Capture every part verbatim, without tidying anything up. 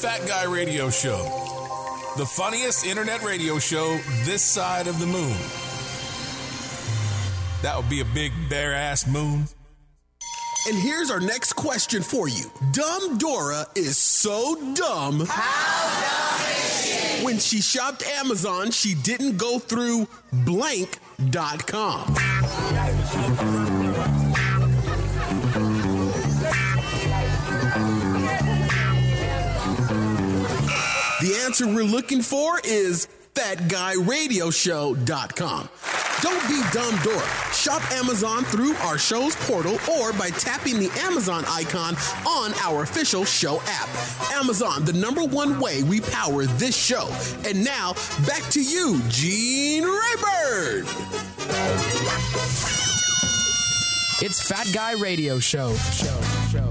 Fat Guy Radio Show, the funniest internet radio show this side of the moon. That would be a big bare-ass moon. And here's our next question for you. Dumb Dora is so dumb. How dumb is she? When she shopped Amazon, she didn't go through blank dot com. The answer we're looking for is fat guy radio show dot com. Don't be dumb, Dora. Shop Amazon through our show's portal or by tapping the Amazon icon on our official show app. Amazon, the number one way we power this show. And now, back to you, Gene Rayburn. It's Fat Guy Radio Show. Show, show.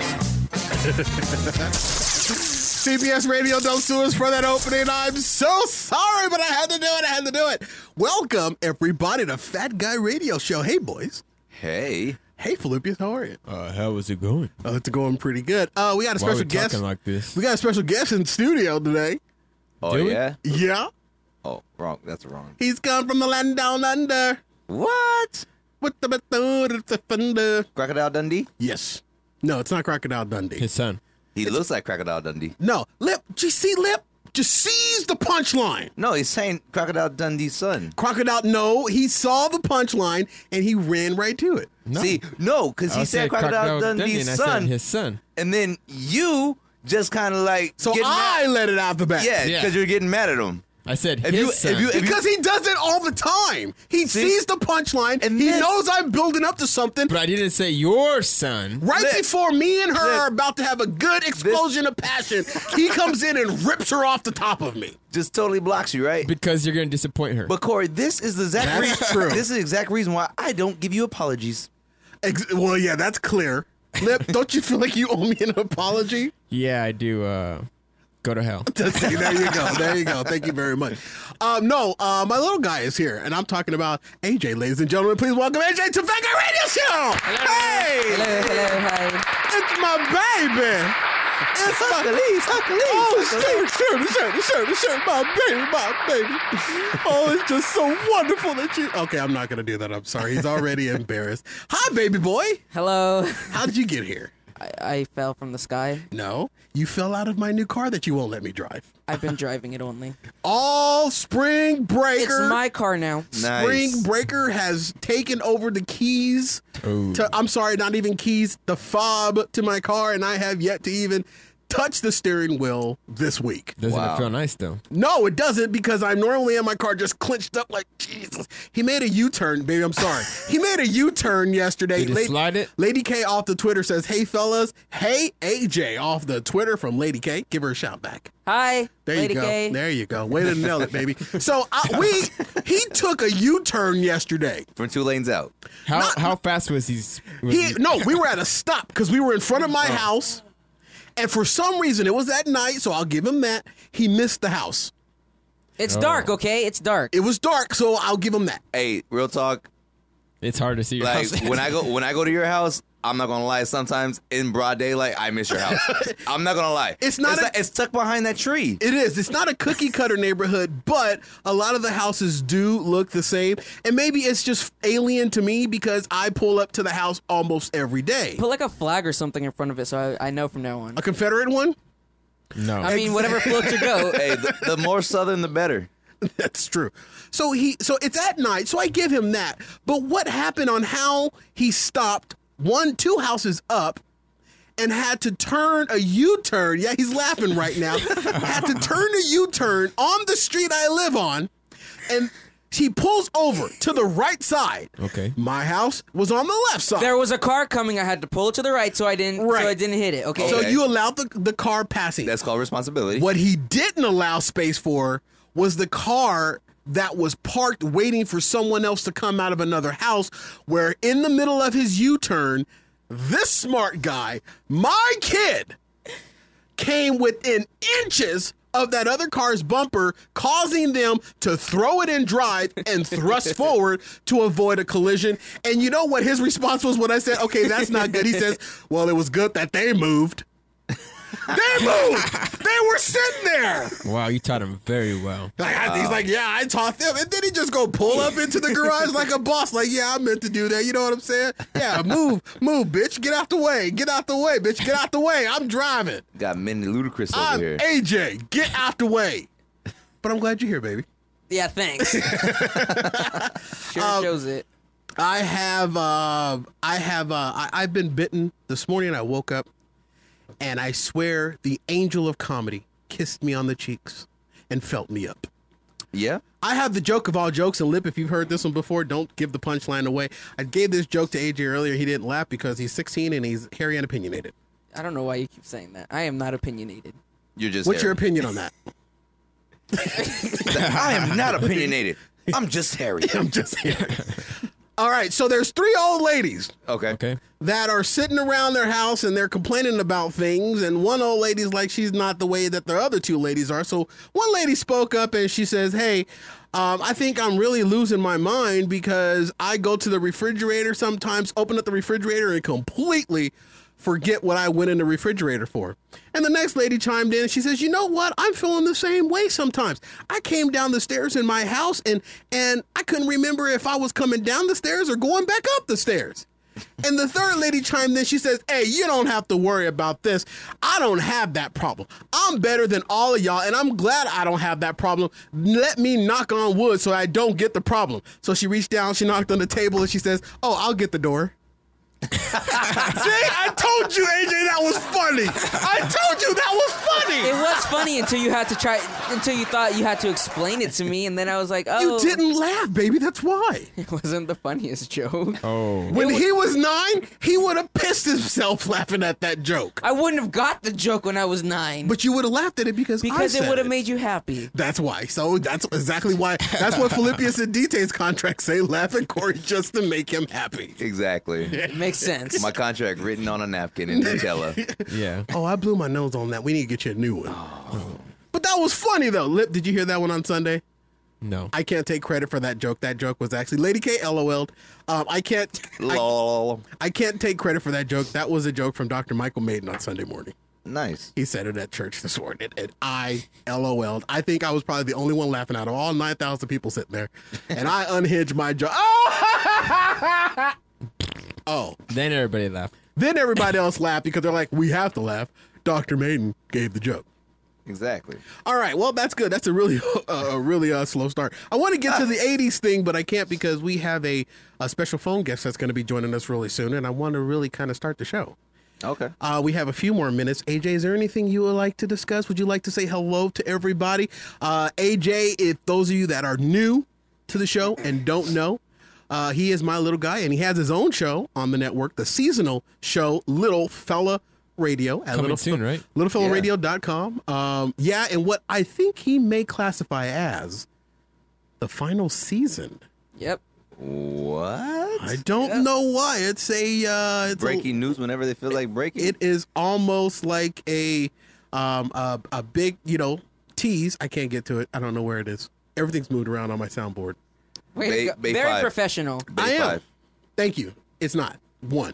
C B S Radio, don't sue us for that opening. I'm so sorry, but I had to do it. I had to do it. Welcome, everybody, to Fat Guy Radio Show. Hey, boys. Hey. Hey, Philippius, how are you? Uh, how is it going? Oh, it's going pretty good. Uh, we got a Why are special we guest. talking like this? We got a special guest in studio today. Oh, Do we? yeah? Yeah. Oh, wrong. That's wrong. He's come from the land down under. What? With the it's a thunder. Crocodile Dundee? Yes. No, it's not Crocodile Dundee. His son. He looks like Crocodile Dundee. No, Lip. Do you see Lip? Just seize the punchline. No, he's saying Crocodile Dundee's son. Crocodile, no, he saw the punchline and he ran right to it. No. See, no, because I he said Crocodile, Dundee's and I son, said his son. and then you just kind of like So getting I mad. let it out the back. Yeah, Yeah. because you're getting mad at him. I said If his you- if son. you- if Because he does it all the time. He See? sees the punchline and And he this- knows I'm building up to something. but I didn't say your son. Right Lip. before me and her Lip. are about to have a good explosion of passion, he comes in and rips her off the top of me. Just totally blocks you, right? Because you're going to disappoint her. But Corey, this is the exact That's reason. true. This is the exact reason why I don't give you apologies. Ex- well, yeah, that's clear. Lip, don't you feel like you owe me an apology? yeah, I do. Uh, go to hell. See, there you go. There you go. Thank you very much. Um, no, uh, my little guy is here, and I'm talking about A J, ladies and gentlemen. Please welcome A J to Fat Guy Radio Show. Hey, Hello, hello, hi. it's my baby. It's my Hercules, Hercules, Oh, Hercules. shirt, shirt, shirt, shirt, shirt, my baby, my baby. Oh, it's just so wonderful that you. Okay, I'm not gonna do that. I'm sorry. He's already embarrassed. Hi, baby boy. Hello. How did you get here? I, I fell from the sky. No, you fell out of my new car that you won't let me drive. I've been driving it only. All Spring Breaker. It's my car now. Spring Nice. Breaker has taken over the keys Ooh. to, I'm sorry, not even keys, the fob to my car, and I have yet to even touch the steering wheel this week. Doesn't Wow. it feel nice, though? No, it doesn't, because I'm normally in my car just clenched up like, Jesus. He made a U-turn, baby, I'm sorry. He made a U-turn yesterday. Did you Lady, slide it? Lady K off the Twitter says, hey, fellas. Hey, A J off the Twitter from Lady K. Give her a shout back. Hi, There Lady you go. K. There you go. Way to nail it, baby. So uh, we, he took a U-turn yesterday. From two lanes out. How Not- how fast was he? Was He no, we were at a stop because we were in front of my house, and for some reason it was at night. So I'll give him that. He missed the house. It's dark, okay? It's dark. It was dark, so I'll give him that. Hey, real talk. It's hard to see your Like house. when I go when I go to your house, I'm not gonna lie. Sometimes in broad daylight, I miss your house. I'm not gonna lie. It's not It's, a- like- it's tucked behind that tree. It is. It's not a cookie cutter neighborhood, but a lot of the houses do look the same. And maybe it's just alien to me because I pull up to the house almost every day. Put like a flag or something in front of it so I, I know from now on. A Confederate one? no. I mean, whatever floats your goat. Hey, the, the more southern, the better. That's true. So he so it's at night, so I give him that. But what happened on how he stopped one, two houses up and had to turn a U-turn. Yeah, he's laughing right now. Had to turn a U-turn on the street I live on, and he pulls over to the right side. Okay. My house was on the left side. There was a car coming. I had to pull it to the right so I didn't Right. so I didn't hit it. Okay. So Okay. you allowed the, the car passing. That's called responsibility. What he didn't allow space for was the car that was parked waiting for someone else to come out of another house, where in the middle of his U-turn, this smart guy, my kid, came within inches of that other car's bumper, causing them to throw it in drive and thrust forward to avoid a collision. And you know what his response was when I said, okay, that's not good? He says, well, it was good that they moved. They moved. They were sitting there. Wow, you taught him very well. Like, I, he's like, yeah, I taught them. And then he just go pull up into the garage like a boss. Like, yeah, I meant to do that. You know what I'm saying? Yeah, move, move, bitch. Get out the way. Get out the way, bitch. Get out the way. I'm driving. Got Minnie Ludacris over I'm here. A J. Get out the way. But I'm glad you're here, baby. Yeah, thanks. Sure Um, shows it. I have, uh, I have, uh, I, I've been bitten. This morning I woke up and I swear the angel of comedy kissed me on the cheeks and felt me up. Yeah? I have the joke of all jokes, and Lip, if you've heard this one before, don't give the punchline away. I gave this joke to A J earlier. He didn't laugh because he's sixteen and he's hairy and opinionated. I don't know why you keep saying that. I am not opinionated. You're just What's your hairy. opinion on that? I am not opinionated. I'm just hairy. I'm just hairy. All right, so there's three old ladies Okay. Okay. that are sitting around their house and they're complaining about things, and one old lady's like she's not the way that the other two ladies are. So one lady spoke up and she says, hey, um, I think I'm really losing my mind because I go to the refrigerator sometimes, open up the refrigerator and completely forget what I went in the refrigerator for. And the next lady chimed in and she says, you know what? I'm feeling the same way sometimes. I came down the stairs in my house and and I couldn't remember if I was coming down the stairs or going back up the stairs. And the third lady chimed in. She says, hey, you don't have to worry about this. I don't have that problem. I'm better than all of y'all, and I'm glad I don't have that problem. Let me knock on wood so I don't get the problem. So she reached down, she knocked on the table, and she says, oh, I'll get the door. See, I told you, A J, that was funny. I told you that was funny. It was funny until you had to try, until you thought you had to explain it to me, and then I was like, oh. You didn't laugh, baby. That's why. It wasn't the funniest joke. Oh. When he was nine, he would have pissed himself laughing at that joke. I wouldn't have got the joke when I was nine. But you would have laughed at it because I because it said would have made you happy. That's why. So that's exactly why. That's what Philippians and Deta's contract say. Laugh at Corey just to make him happy. Exactly. Makes sense. My contract written on a napkin in Nutella. Yeah. Oh, I blew my nose on that. We need to get you a new one. But that was funny though. Lip, did you hear that one on Sunday? No. I can't take credit for that joke. That joke was actually Lady K LOL'd. Um, I can't. I, Lol. I can't take credit for that joke. That was a joke from Doctor Michael Maiden on Sunday morning. Nice. He said it at church this morning, and I LOL'd. I think I was probably the only one laughing out of all nine thousand people sitting there, and I unhinged my jaw. Oh! Oh. Then everybody laughed. Then everybody else laughed because they're like, we have to laugh. Doctor Maiden gave the joke. Exactly. All right, well, that's good. That's a really, uh, a really uh, slow start. I want to get to the eighties thing, but I can't because we have a, a special phone guest that's going to be joining us really soon, and I want to really kind of start the show. Okay. Uh, we have a few more minutes. A J, is there anything you would like to discuss? Would you like to say hello to everybody? Uh, A J, if those of you that are new to the show and don't know, uh, he is my little guy, and he has his own show on the network, the seasonal show, Little Fella Radio. At Coming little, soon, right? little fella radio dot com. Um, yeah, and what I think he may classify as the final season. Yep. What? I don't know why. It's a... Uh, it's a, Breaking news whenever they feel like breaking. It is almost like a um a, a big, you know, tease. I can't get to it. I don't know where it is. Everything's moved around on my soundboard. Way Bay- to go. Bay Very five. professional. Bay I am. five. Thank you. It's not. One.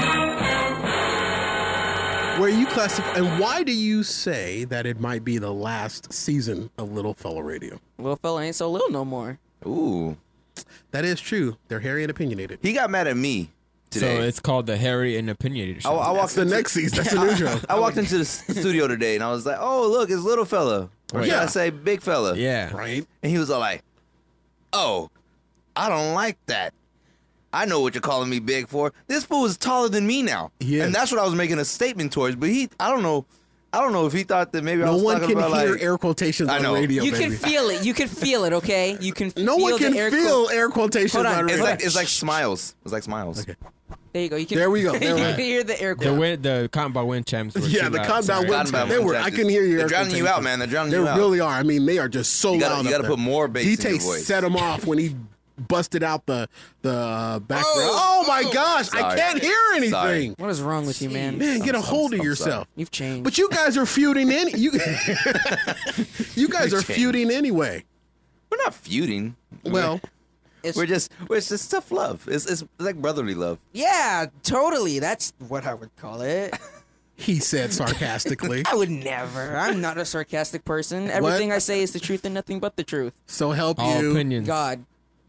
Where you classify, and why do you say that it might be the last season of Little Fella Radio? Little fella ain't so little no more. Ooh. That is true. They're hairy and opinionated. He got mad at me today. So it's called the Harry and Opinionated I, Show. I That's walked the into, next season. That's the new show. I walked into the s- studio today and I was like, "Oh, look, it's little fella." Or should Yeah. I say big fella? yeah. Right? And he was all like, "Oh, I don't like that. I know what you're calling me big for. This fool is taller than me now." He is. And that's what I was making a statement towards. But he, I don't know, I don't know if he thought that maybe I No was one talking can about hear like. air quotations I on know. radio, You baby. can feel it. You can feel it, okay? You can no feel one the can air feel quote- air quotations Hold on. on It's radio. like it's like smiles. It's like smiles. Okay. There you go. You can, There we go. There we you go. can hear the air The quote. win, the Cotton Ball Wind Champs were Yeah, too the loud. Cotton Ball Sorry. Wind Cotton Ball They Wind were. Champs I is- can hear your they're air drowning you quotations. out, man. They're drowning They you out. really are. I mean, they are just so You gotta- loud. you up gotta there. put more bass in D T your voice. set him off when he busted out the the uh, background. Oh, Oh, my gosh, I Sorry. can't hear anything. Sorry. What is wrong with you, man? Man, get a I'm- hold of I'm yourself. sorry. You've changed. But you guys are feuding in. You you guys are changed. feuding anyway. We're not feuding. Well, It's- we're just we're it's just tough love. It's, it's it's like brotherly love. yeah, totally. That's what I would call it. he said sarcastically. I would never. I'm not a sarcastic person. Everything I say is the truth and nothing but the truth. So help All you. opinions. God.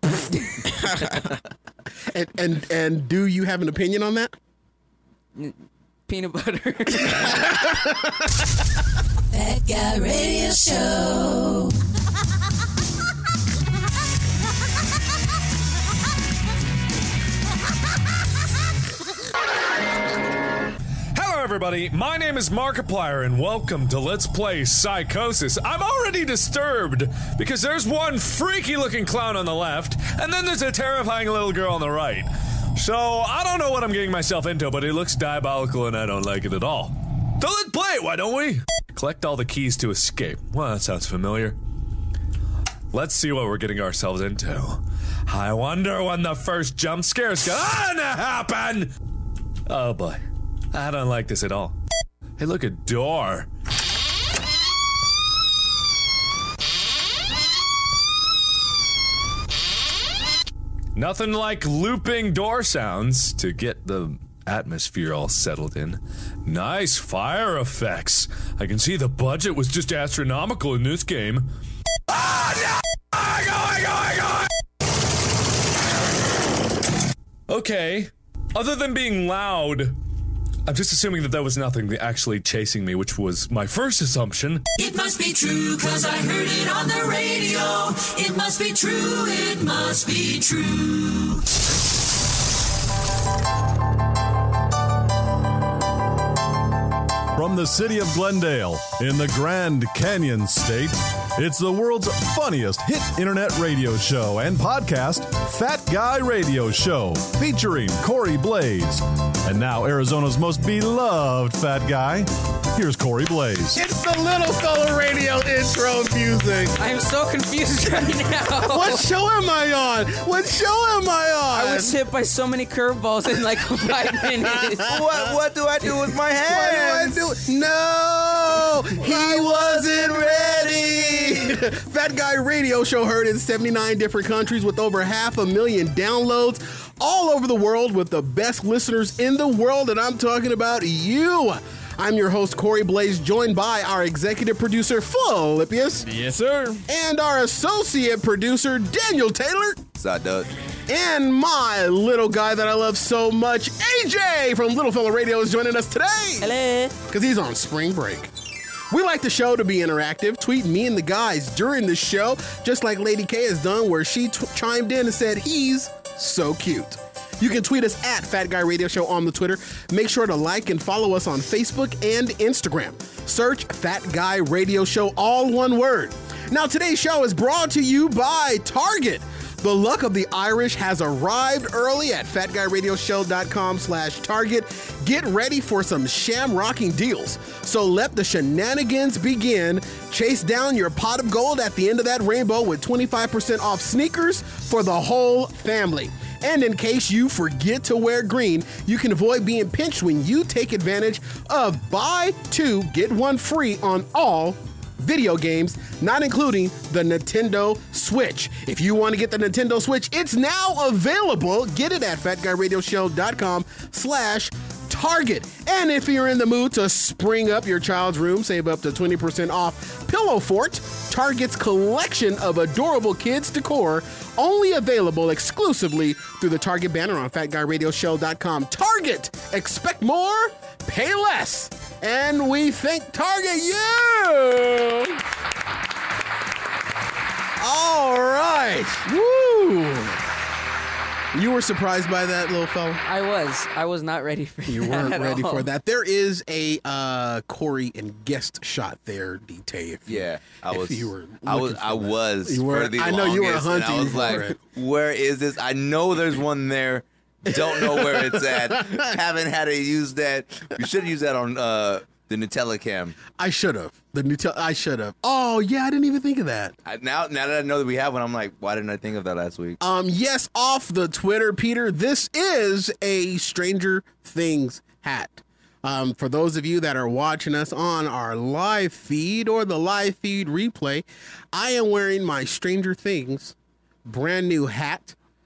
And, and and do you have an opinion on that? Peanut butter. That Guy Radio Show. Hello, everybody. My name is Markiplier, and welcome to Let's Play Psychosis. I'm already disturbed because there's one freaky-looking clown on the left, and then there's a terrifying little girl on the right. So, I don't know what I'm getting myself into, but it looks diabolical, and I don't like it at all. So let's play it, why don't we? Collect all the keys to escape. Well, that sounds familiar. Let's see what we're getting ourselves into. I wonder when the first jump scare's gonna happen! Oh boy. I don't like this at all. Hey, look, a door. Nothing like looping door sounds to get the atmosphere all settled in. Nice fire effects. I can see the budget was just astronomical in this game. Ah, no! Oh, my God, oh, my God! Okay. Other than being loud, I'm just assuming that that was nothing actually chasing me, which was my first assumption. It must be true, cause I heard it on the radio. It must be true, it must be true. From the city of Glendale, in the Grand Canyon State, it's the world's funniest hit internet radio show and podcast, Fat Guy Radio Show, featuring Corey Blaze. And now Arizona's most beloved fat guy, here's Corey Blaze. It's the Little Fella Radio intro music. I am so confused right now. What show am I on? What show am I on? I was hit by so many curveballs in like five minutes. What what do I do with my What hands? do I do? No, he wasn't ready. Fat Guy Radio Show heard in seventy-nine different countries with over half a million downloads all over the world with the best listeners in the world, and I'm talking about you. I'm your host, Corey Blaze, joined by our executive producer, Philippius. Yes, sir. And our associate producer, Daniel Taylor. Side duck. And my little guy that I love so much, A J from Little Fella Radio, is joining us today. Hello. Because he's on spring break. We like the show to be interactive. Tweet me and the guys during the show, just like Lady K has done, where she t- chimed in and said, he's so cute. You can tweet us at Fat Guy Radio Show on the Twitter. Make sure to like and follow us on Facebook and Instagram. Search Fat Guy Radio Show, all one word. Now, today's show is brought to you by Target. The luck of the Irish has arrived early at fatguyradioshow.com slash Target. Get ready for some shamrocking deals. So let the shenanigans begin. Chase down your pot of gold at the end of that rainbow with twenty-five percent off sneakers for the whole family. And in case you forget to wear green, you can avoid being pinched when you take advantage of buy two, get one free on all video games, not including the Nintendo Switch. If you want to get the Nintendo Switch, it's now available. Get it at fatguyradioshow.com slash Target. And if you're in the mood to spring up your child's room, save up to twenty percent off Pillow Fort, Target's collection of adorable kids decor, only available exclusively through the Target banner on fatguyradioshow dot com. Target, expect more, pay less. And we thank Target you. All right. Woo. You were surprised by that, little fella? I was. I was not ready for You that weren't at ready all. for that. There is a uh, Corey and guest shot there, D T. If you, Yeah, I if was. You were I was. looking I for that. was. You were. For the I know you were longest, and hunting I was for like, it. where is this? I know there's one there. Don't know where it's at. Haven't had to use that. We should use that on uh, the Nutella cam. I should have. The Nutella. I should have. Oh yeah, I didn't even think of that. I, now, now that I know that we have one, I'm like, why didn't I think of that last week? Um. Yes, off the Twitter, Peter. This is a Stranger Things hat. Um, for those of you that are watching us on our live feed or the live feed replay, I am wearing my Stranger Things brand new hat.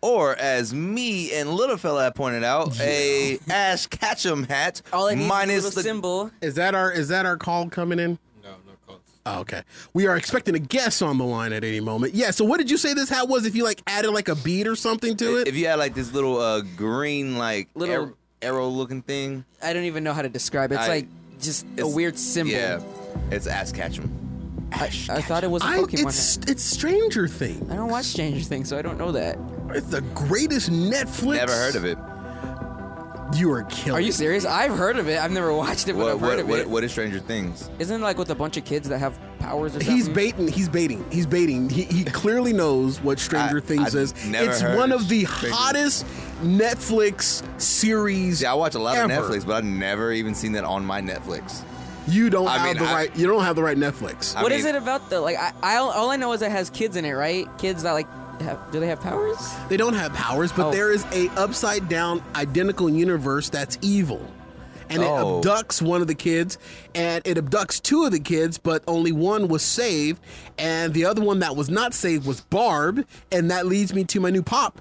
Or, as me and little fella had pointed out, a Ash Ketchum hat. All I need minus is a little the symbol. Is that our is that our call coming in? No, no calls. Oh, okay. We are expecting a guest on the line at any moment. Yeah, so what did you say this hat was if you like added like a bead or something to it? If you had like this little uh, green like Little- arrow, arrow looking thing. I don't even know how to describe it. It's I- like just a It's- weird symbol. Yeah, it's Ash Ketchum. I, I thought it was a I, Pokemon it's hat. it's Stranger Things. I don't watch Stranger Things, so I don't know that. It's the greatest Netflix. Never heard of it. You are killing. Are you serious? I've heard of it. I've never watched it, but What, I've heard what, of what, it. what is Stranger Things? Isn't it like with a bunch of kids that have powers or something? He's baiting. He's baiting. He's baiting. He, he clearly knows what Stranger I- Things I've is. never It's heard one of of the Stranger- hottest Netflix series. See, I watch a lot ever. of Netflix, but I've never even seen that on my Netflix. You don't I have mean, the I- right. You don't have the right Netflix. I What mean- is it about though? Like I, I, all I know is it has kids in it, right? Kids that like, have, do they have powers? They don't have powers, but Oh. there is a upside down identical universe that's evil. And it Oh. abducts one of the kids, and it abducts two of the kids, but only one was saved, and the other one that was not saved was Barb, and that leads me to my new pop.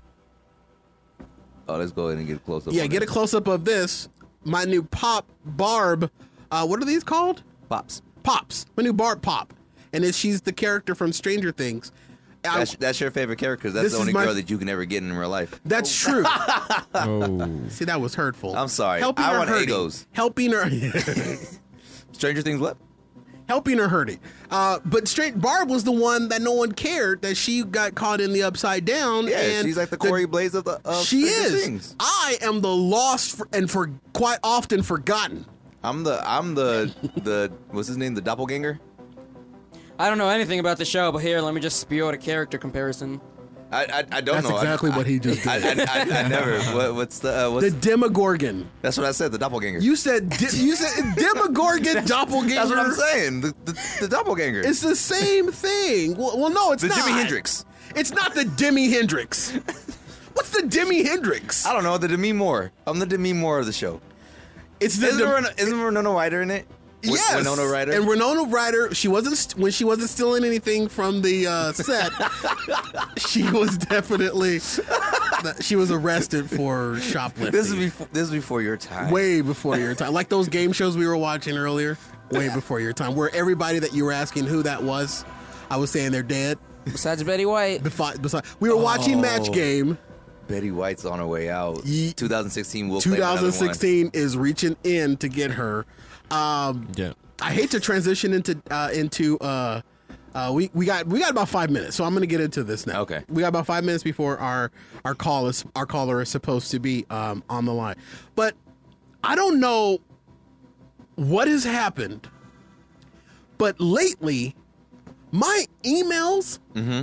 Oh, let's go ahead and get a close up. Yeah, get a close up of this. My new pop, Barb. Uh, what are these called? Pops. Pops. My new Barb Pop, and it, she's the character from Stranger Things. I- That's, that's your favorite character because that's This the is only my- girl that you can ever get in real life. that's true. Oh. See, that was hurtful. I'm sorry. Helping I or want hurting? egos. Helping her. Stranger Things what? helping or hurting. Uh, but straight Barb was the one that no one cared that she got caught in the upside down. Yeah, and she's like the Corey Blaze of the of she Stranger is. Things. I am the lost for, and for quite often forgotten. I'm the I'm the the what's his name? The doppelganger? I don't know anything about the show, but here, let me just spew out a character comparison. I I, I don't That's know. exactly I, what he just I, did. I, I, I never. What, what's the uh, what's The Demogorgon. that's what I said. The doppelganger. You said di- you said Demogorgon doppelganger. That's what I'm saying. The, the, the doppelganger. It's the same thing. Well, well no, it's the not. Jimi Hendrix. It's not the Demi Hendrix. What's the Demi Hendrix? I don't know. The Demi Moore. I'm the Demi Moore of the show. It's the Isn't, the- Winona, isn't Winona Ryder in it? Win- Yes, Winona Ryder. and Winona Ryder. She wasn't st- when she wasn't stealing anything from the uh, set. She was definitely she was arrested for shoplifting. this is before. This is before your time. way before your time. Like those game shows we were watching earlier. Way before your time, where everybody that you were asking who that was, I was saying they're dead. Besides Betty White. Befi- besi- we were watching Match Oh. Game. Betty White's on her way out. Ye- twenty sixteen. We'll claim another one. twenty sixteen is reaching in to get her. Um, Yeah. I hate to transition into uh, into uh, uh, we we got we got about five minutes, so I'm going to get into this now. Okay. we got about five minutes before our our call is our caller is supposed to be um, on the line, but I don't know what has happened, but lately my emails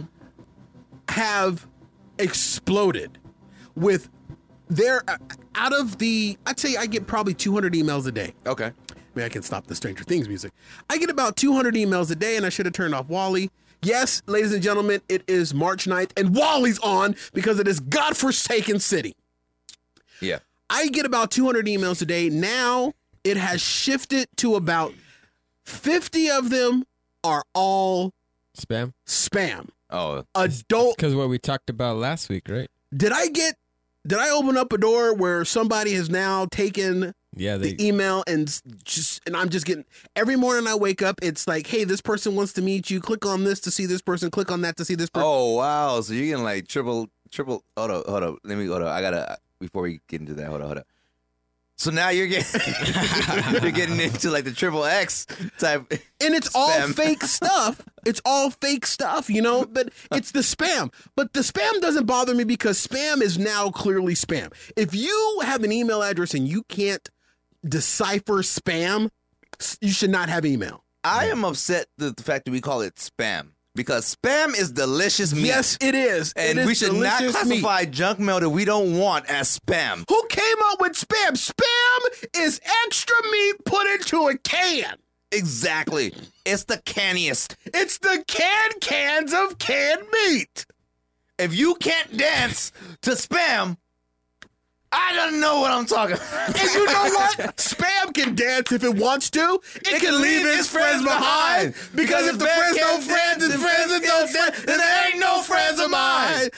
have exploded with their out of the I'd say I get probably two hundred emails a day. Okay. Maybe I can stop the Stranger Things music. I get about two hundred emails a day, and I should have turned off Wally. Yes, ladies and gentlemen, it is March ninth, and Wally's on because it is godforsaken city. Yeah. I get about two hundred emails a day. Now it has shifted to about fifty of them are all Spam. spam. Oh. Adult. Because what we talked about last week, right? Did I get, did I open up a door where somebody has now taken Yeah, they. the email and s- just and I'm just getting every morning I wake up it's like, hey, this person wants to meet you, click on this to see this person, click on that to see this person. Oh wow. So you're getting like triple triple. Hold up. Hold up. Let me hold up. I gotta before we get into that. Hold up. Hold up. So now you're getting you're getting into like the triple X type. And it's all spam. fake stuff. It's all fake stuff, you know, but it's the spam. But the spam doesn't bother me because spam is now clearly spam. If you have an email address and you can't decipher spam, s- you should not have email. I am upset at the fact that we call it spam because spam is delicious meat. Yes, it is. and It is we should not delicious meat. classify junk mail that we don't want as spam. Who came up with spam? Spam is extra meat put into a can. Exactly. It's the canniest. It's the canned cans of canned meat. If you can't dance to spam, I don't know what I'm talking about. And you know what? Spam can dance if it wants to. It, can, leave its friends behind. Because if the friends don't friends, and friends that don't friends, then there ain't no friends of mine.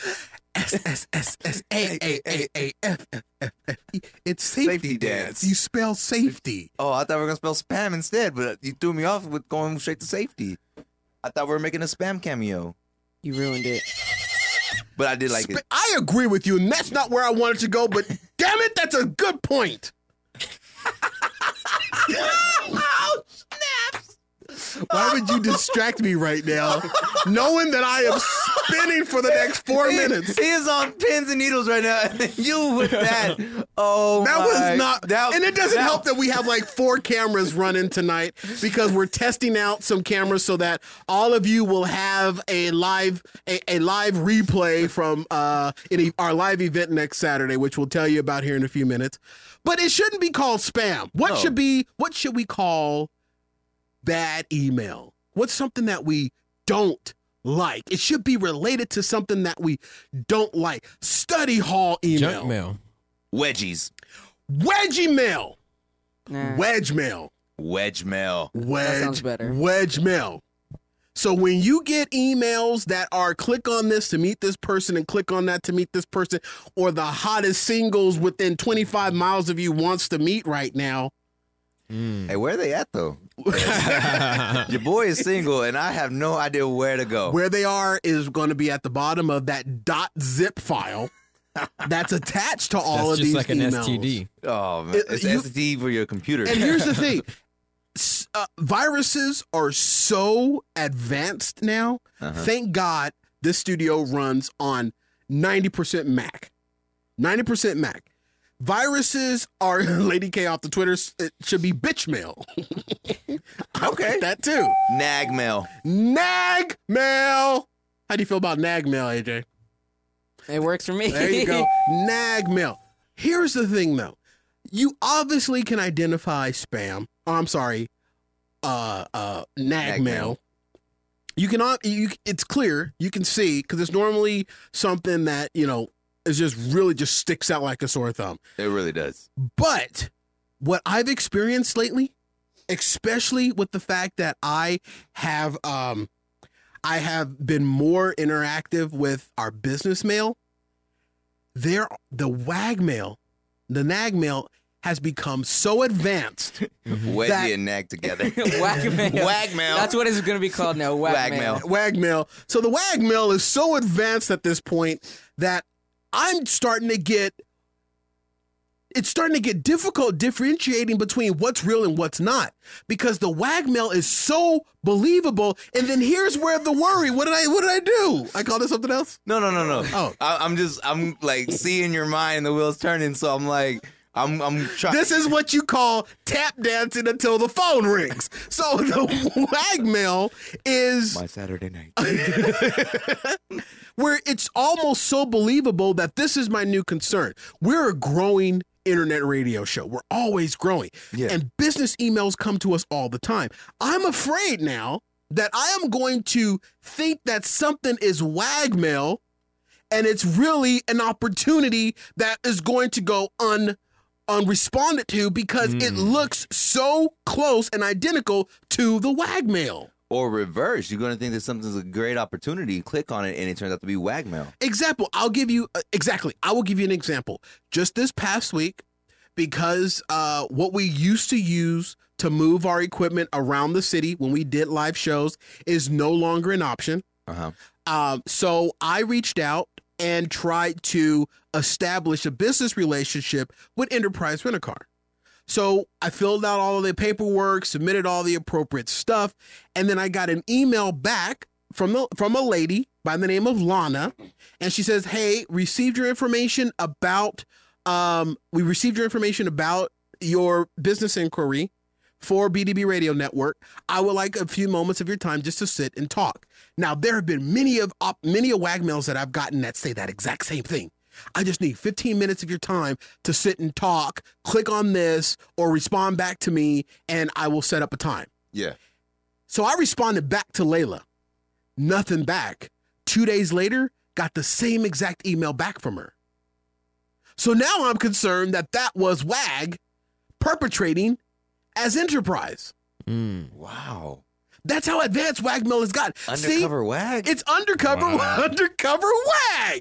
S S S S A A A A F F F F E. It's safety, Safety dance. dance. You spell safety. Oh, I thought we were gonna spell spam instead, but you threw me off with going straight to safety. I thought we were making a spam cameo, You ruined it. but I did like Sp- it. I agree with you, and that's not where I wanted to go, but damn it, that's a good point. Oh, snaps. Why would you distract me right now, knowing that I am spinning for the next four minutes? He is on pins and needles right now. And you with that. Oh, That my- was not, that- and it doesn't that- help that we have like four cameras running tonight because we're testing out some cameras so that all of you will have a live a, a live replay from uh in a, our live event next Saturday, which we'll tell you about here in a few minutes. But it shouldn't be called spam. What No. should be? What should we call bad email? What's something that we don't like? It should be related to something that we don't like. Study hall email. Junk mail. Wedgies. Wedgie mail. Nah. Wedge mail. Wedge mail. Wedge, sounds better. Wedge mail. So when you get emails that are click on this to meet this person and click on that to meet this person, or the hottest singles within twenty-five miles of you wants to meet right now, Hey, where are they at though? Your boy is single, and I have no idea where to go. where they are is going to be at the bottom of that .zip file that's attached to all That's of just these like an emails. S T D. Oh man, It- it's you- S S D for your computer. And here's the thing. S- Uh, viruses are so advanced now. Uh-huh. Thank God this studio runs on ninety percent Mac. ninety percent Mac. Viruses are, Lady K off the Twitter, it should be bitch mail. I Okay. like that too. Nag mail. Nag mail. How do you feel about nag mail, A J? It works for me. There you go. Nag mail. Here's the thing, though. You obviously can identify spam. Oh, I'm sorry. Uh, uh, nag, Nag mail. mail. You can. uh, You. It's clear. You can see because it's normally something that you know is just really just sticks out like a sore thumb. It really does. But what I've experienced lately, especially with the fact that I have um I have been more interactive with our business mail, there the wag mail, the nag mail has become so advanced. Wedgie That- and nag together. Wag mail. Wag mail. That's what it's going to be called now. Wag, Wag mail. mail. Wag mail. So the wag mail is so advanced at this point that I'm starting to get it's starting to get difficult differentiating between what's real and what's not because the wag mail is so believable. And then here's where the worry. What did I what did I do? I called it something else? No, no, no, no. Oh. I, I'm just, I'm like seeing your mind and the wheels turning. So I'm like, I'm, I'm trying. This is what you call tap dancing until the phone rings. So the wag mail is my Saturday night. where it's almost so believable that this is my new concern. We're a growing internet radio show. We're always growing. Yeah. And business emails come to us all the time. I'm afraid now that I am going to think that something is wag mail and it's really an opportunity that is going to go un unresponded to because it looks so close and identical to the wag mail. Or reverse. You're going to think that something's a great opportunity. Click on it, and it turns out to be wag mail. Example, I'll give you uh, exactly. I will give you an example. Just this past week, because uh, what we used to use to move our equipment around the city when we did live shows is no longer an option. Uh-huh. Um, so I reached out and tried to establish a business relationship with Enterprise Rent-A-Car. So I filled out all of the paperwork, submitted all the appropriate stuff, and then I got an email back from the from a lady by the name of Lana, and she says, "Hey, received your information about um we received your information about your business inquiry for B D B Radio Network. I would like a few moments of your time just to sit and talk." Now, there have been many of op, many of wag mails that I've gotten that say that exact same thing. I just need fifteen minutes of your time to sit and talk, click on this, or respond back to me, and I will set up a time. Yeah. So I responded back to Layla. Nothing back. Two days later, got the same exact email back from her. So now I'm concerned that that was WAG perpetrating as Enterprise. Wow. That's how advanced WAG mail has got. Undercover See, wag? It's undercover, Wow. undercover WAG.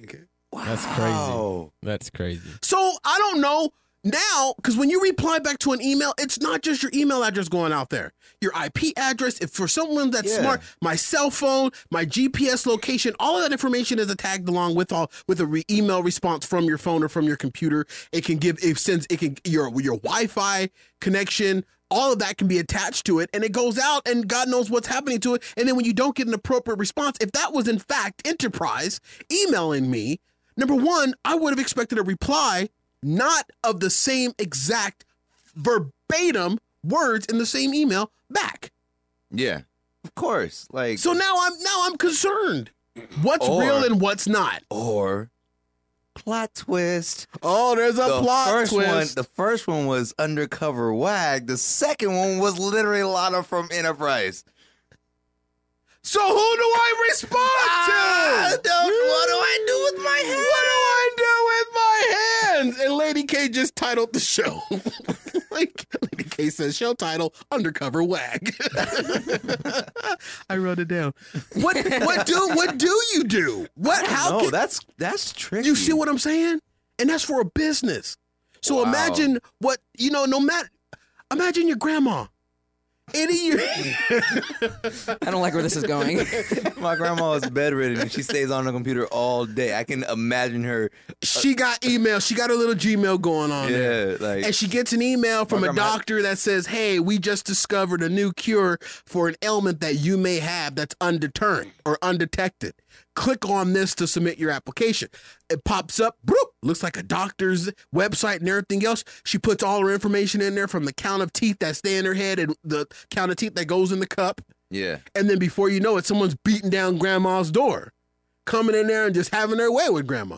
That's crazy. That's crazy. So I don't know now, because when you reply back to an email, it's not just your email address going out there. Your I P address, if for someone that's Yeah. smart, my cell phone, my G P S location, all of that information is tagged along with all with a re- email response from your phone or from your computer. It can give it sends it can your your Wi-Fi connection. All of that can be attached to it, and it goes out, and God knows what's happening to it. And then when you don't get an appropriate response, if that was in fact Enterprise emailing me, number one, I would have expected a reply, not of the same exact verbatim words in the same email back. Yeah, of course. Like So now I'm now I'm concerned. What's Or- real and what's not? or plot twist. Oh, there's a the plot first twist. one, the first one was Undercover Wag. The second one was literally Lana from Enterprise. So who do I respond I to? don't- what do I do with my hands? What do I do with my hands? And Lady K just titled the show. Like Lady K says, show title Undercover Wag. I wrote it down. What what do what do you do? What how No, can that's that's tricky. you see what I'm saying? And that's for a business. So Wow. imagine what you know, no matter imagine your grandma. Any year I don't like where this is going. My grandma is bedridden and she stays on the computer all day. I can imagine her. she got email, she got a little Gmail going on there. Yeah, like And she gets an email from My a grandma- doctor that says, hey, we just discovered a new cure for an ailment that you may have that's undetermined or undetected. Click on this to submit your application. It pops up, bloop, looks like a doctor's website and everything else. She puts all her information in there from the count of teeth that stay in her head and the count of teeth that goes in the cup. yeah. And then before you know it, someone's beating down grandma's door, coming in there and just having their way with grandma.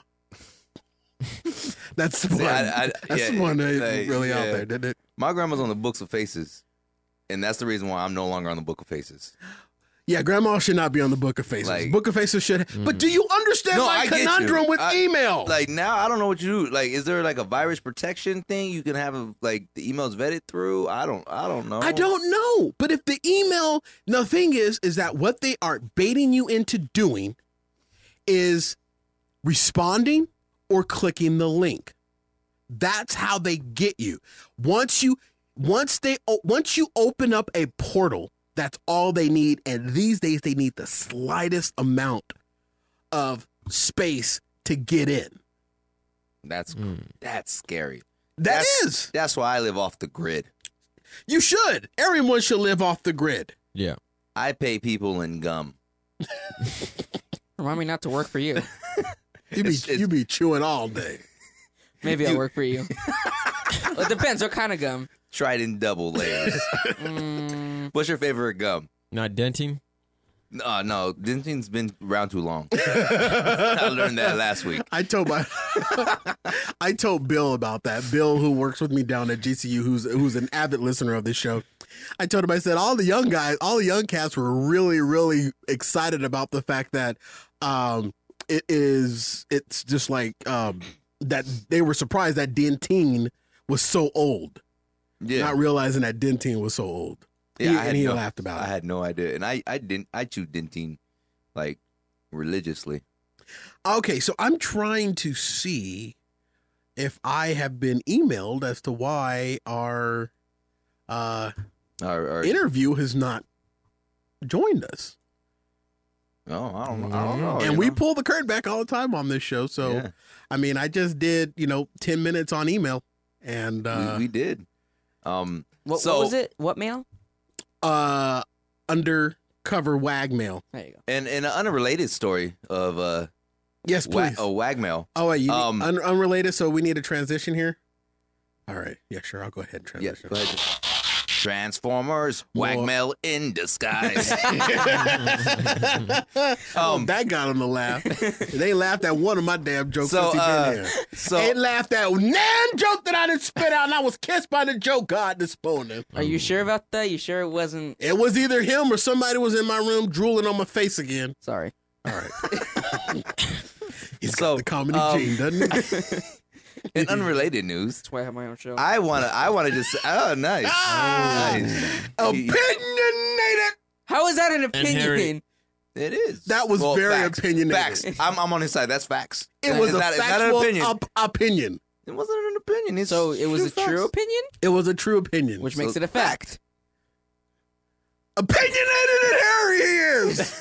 That's the See, one. I- I- That's yeah, the one that like, really out yeah. there, didn't it? My grandma's on the Books of Faces, and that's the reason why I'm no longer on the Book of Faces. Yeah, grandma should not be on the Book of Faces. Like- Book of Faces should. But do you understand No, my I get you. conundrum with I- email? Like now, I don't know what you do. Like, is there like a virus protection thing you can have a, like the emails vetted through? I don't. I don't know. I don't know. But if the email, the thing is, is that what they are baiting you into doing is responding or clicking the link. That's how they get you. Once you, once they, o- once you open up a portal, that's all they need. And these days they need the slightest amount of space to get in. That's that's scary. That That's- is. That's why I live off the grid. You should. Everyone should live off the grid. Yeah. I pay people in gum. Remind me not to work for you. You be It's- it's- you be chewing all day. Maybe I'll work for you. Well, it depends. What kind of gum? Tried double layers. Mm, What's your favorite gum? Not denting? No, no, Denting's been around too long. I learned that last week. I told my I told Bill about that. Bill, who works with me down at G C U, who's who's an avid listener of this show. I told him, I said, all the young guys, all the young cats were really, really excited about the fact that um, it is, it's just like um, that they were surprised that Dentyne was so old. Yeah, Not realizing that Dentyne was so old. yeah. He- I had and he no, laughed about I it. had no idea, and I, I didn't. I chewed Dentine like religiously. Okay, so I'm trying to see if I have been emailed as to why our uh, Or, or interview has not joined us. oh, I don't, I don't know. and you we know? pull the curtain back all the time on this show. So, Yeah. I mean, I just did, you know, ten minutes on email and uh, we, we did. Um, what, so, what was it? What mail? uh, undercover wag mail. There you go. And in an unrelated story of uh, Yes, wa- please. a wag mail. oh, wait, you um, un- unrelated. So we need a transition here. All right. Yeah, sure. I'll go ahead and Yeah, transition. go ahead. Transformers, wag Well- mail in disguise. oh, Um, that got him to laugh. They laughed at one of my damn jokes So, since he uh, been here. so They laughed at nan joke that I didn't spit out, and I was kissed by the joke God this morning. Are you sure about that? You sure it wasn't? It was either him or somebody was in my room drooling on my face again. Sorry. All right. He's So, got the comedy um, gene, doesn't he? in unrelated news, That's why I have my own show. I wanna, I wanna just, oh, nice, Ah! nice. Opinionated. How is that an And Harry- opinion? It is. That was Well, very facts. opinionated. Facts. I'm, I'm on his side. That's facts. It was it's a not, it's not an factual opinion. op- opinion. It wasn't an opinion. It's So it was a facts. true opinion, It was a true opinion. which So makes it a fact. Opinionated and hairy he is.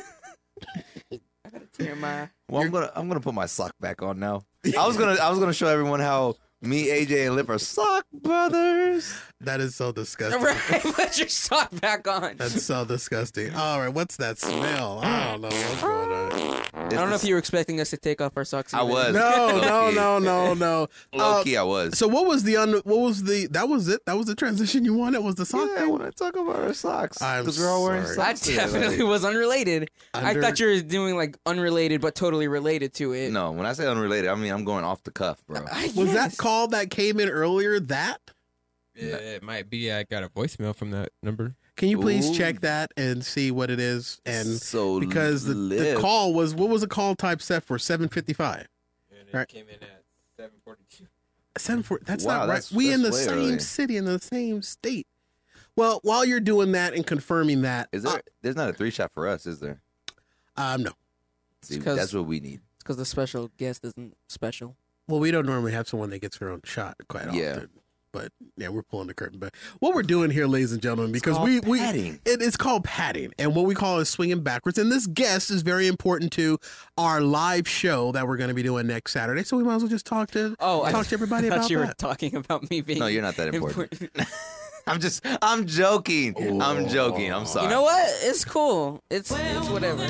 Tear my- Well, I'm gonna I'm gonna put my sock back on now. I was gonna I was gonna show everyone how me, A J, and Lip are sock brothers. That is so disgusting. Right, put your sock back on. That's so disgusting. All right, what's that smell? I don't know what's going on. I don't know if you were expecting us to take off our socks. I was. No, no, Low-key. no, no, no. Low Uh, key, I was. So what was the un- what was the that was it? That was the transition you wanted? Was the sock yeah, thing? when I talk about our socks, I'm because we're all wearing sorry. That socks. today, definitely like- was unrelated. I Under- thought you were doing like unrelated but totally related to it. No, when I say unrelated, I mean I'm going off the cuff, bro. I Was that guess. call that came in earlier that? Yeah, it might be. I got a voicemail from that number. Can you please Ooh. check that and see what it is? And so because the, the live. call was what was the call type set for? seven fifty-five. And it Right. came in at seven forty-two. Seven four. That's Wow, not right. that's- we in the that's way same early. city in the same state. Well, while you're doing that and confirming that, Is there? There's not a three shot for us, is there? uh, um, no. See, 'cause- that's what we need. It's because the special guest isn't special. Well, we don't normally have someone that gets their own shot quite Yeah. often. But yeah, we're pulling the curtain back. What we're doing here, ladies and gentlemen, because called we we padding. it is called padding, and what we call is swinging backwards. And this guest is very important to our live show that we're going to be doing next Saturday. So we might as well just talk to Oh, talk I, to everybody I thought about you were that. talking about me being. No, you're not that important. I'm just, I'm joking. I'm joking. I'm sorry. You know what? It's cool. It's it's whatever.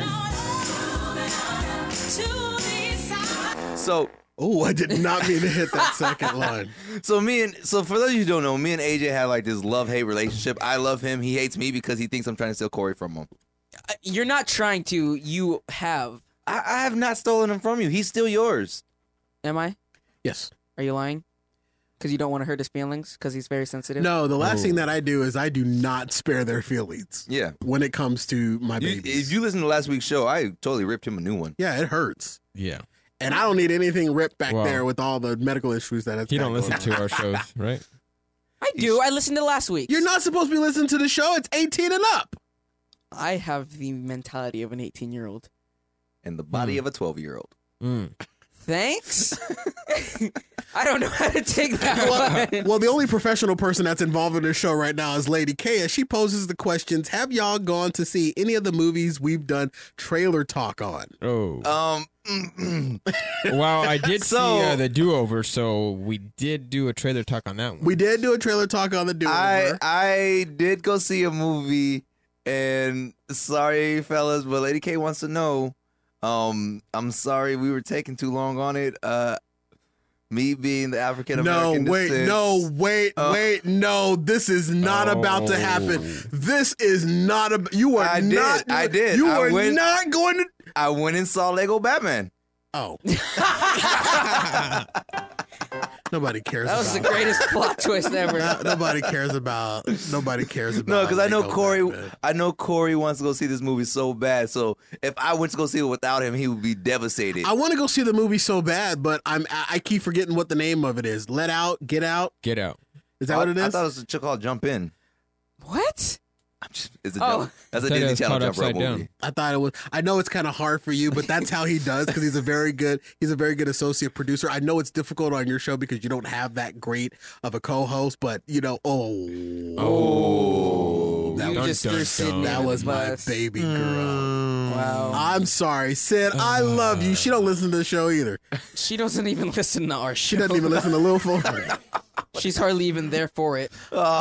So, Oh, I did not mean to hit that second line. so me and so for those of you who don't know, me and A J had like this love hate relationship. I love him. He hates me because he thinks I'm trying to steal Corey from him. Uh, You're not trying to. You have. I, I have not stolen him from you. He's still yours. Am I? Yes. Are you lying? Because you don't want to hurt his feelings? Because he's very sensitive? No, the last Oh. thing that I do is I do not spare their feelings Yeah. when it comes to my You, babies. if you listen to last week's show, I totally ripped him a new one. yeah, it hurts. Yeah. And I don't need anything ripped back Well, there with all the medical issues that it's He got don't going listen on. to our shows, right? I do. I listened to last week. You're not supposed to be listening to the show. It's eighteen and up. I have the mentality of an eighteen-year-old. And the body Hmm. of a twelve year old. Mm. Thanks. I don't know how to take that one. Well, the only professional person that's involved in this show right now is Lady K, as she poses the questions. Have y'all gone to see any of the movies we've done trailer talk on? Oh. Um, Well, I did So- see uh, the do-over, so we did do a trailer talk on that one. We did do a trailer talk on the do I I did go see a movie, and sorry, fellas, but Lady K wants to know. Um, I'm sorry we were taking too long on it. Uh, me being the African No, American. wait, descent, no, wait, Uh, wait, no. This is not about to happen. This is not a. You are I did, not. I did. You I are went- not going to. I went and saw Lego Batman. Oh. Nobody cares. That was the about greatest plot twist ever. No- nobody cares about. Nobody cares about. No, because I know Lego Corey. Batman. I know Corey wants to go see this movie so bad. So if I went to go see it without him, he would be devastated. I want to go see the movie so bad, but I'm. I I keep forgetting what the name of it is. Let Out, Get Out. Get Out. Is that what it I is? thought it was a chick called Jump In. What? I'm just, it's a Oh. jump. That's a I thought it Disney was Channel called jump rope Upside Down. movie. I thought it was. I know it's kind of hard for you, but that's how he does because he's a very good. He's a very good associate producer. I know it's difficult on your show because you don't have that great of a co-host, but you know, oh, Oh, that You was just dun, threw dun. Sydney that under was the my bus. baby girl. Wow. I'm sorry, Sid. I love you. She don't listen to the show either. She doesn't even listen to our show. She doesn't even listen to Lil Phone. She's hardly even there for it.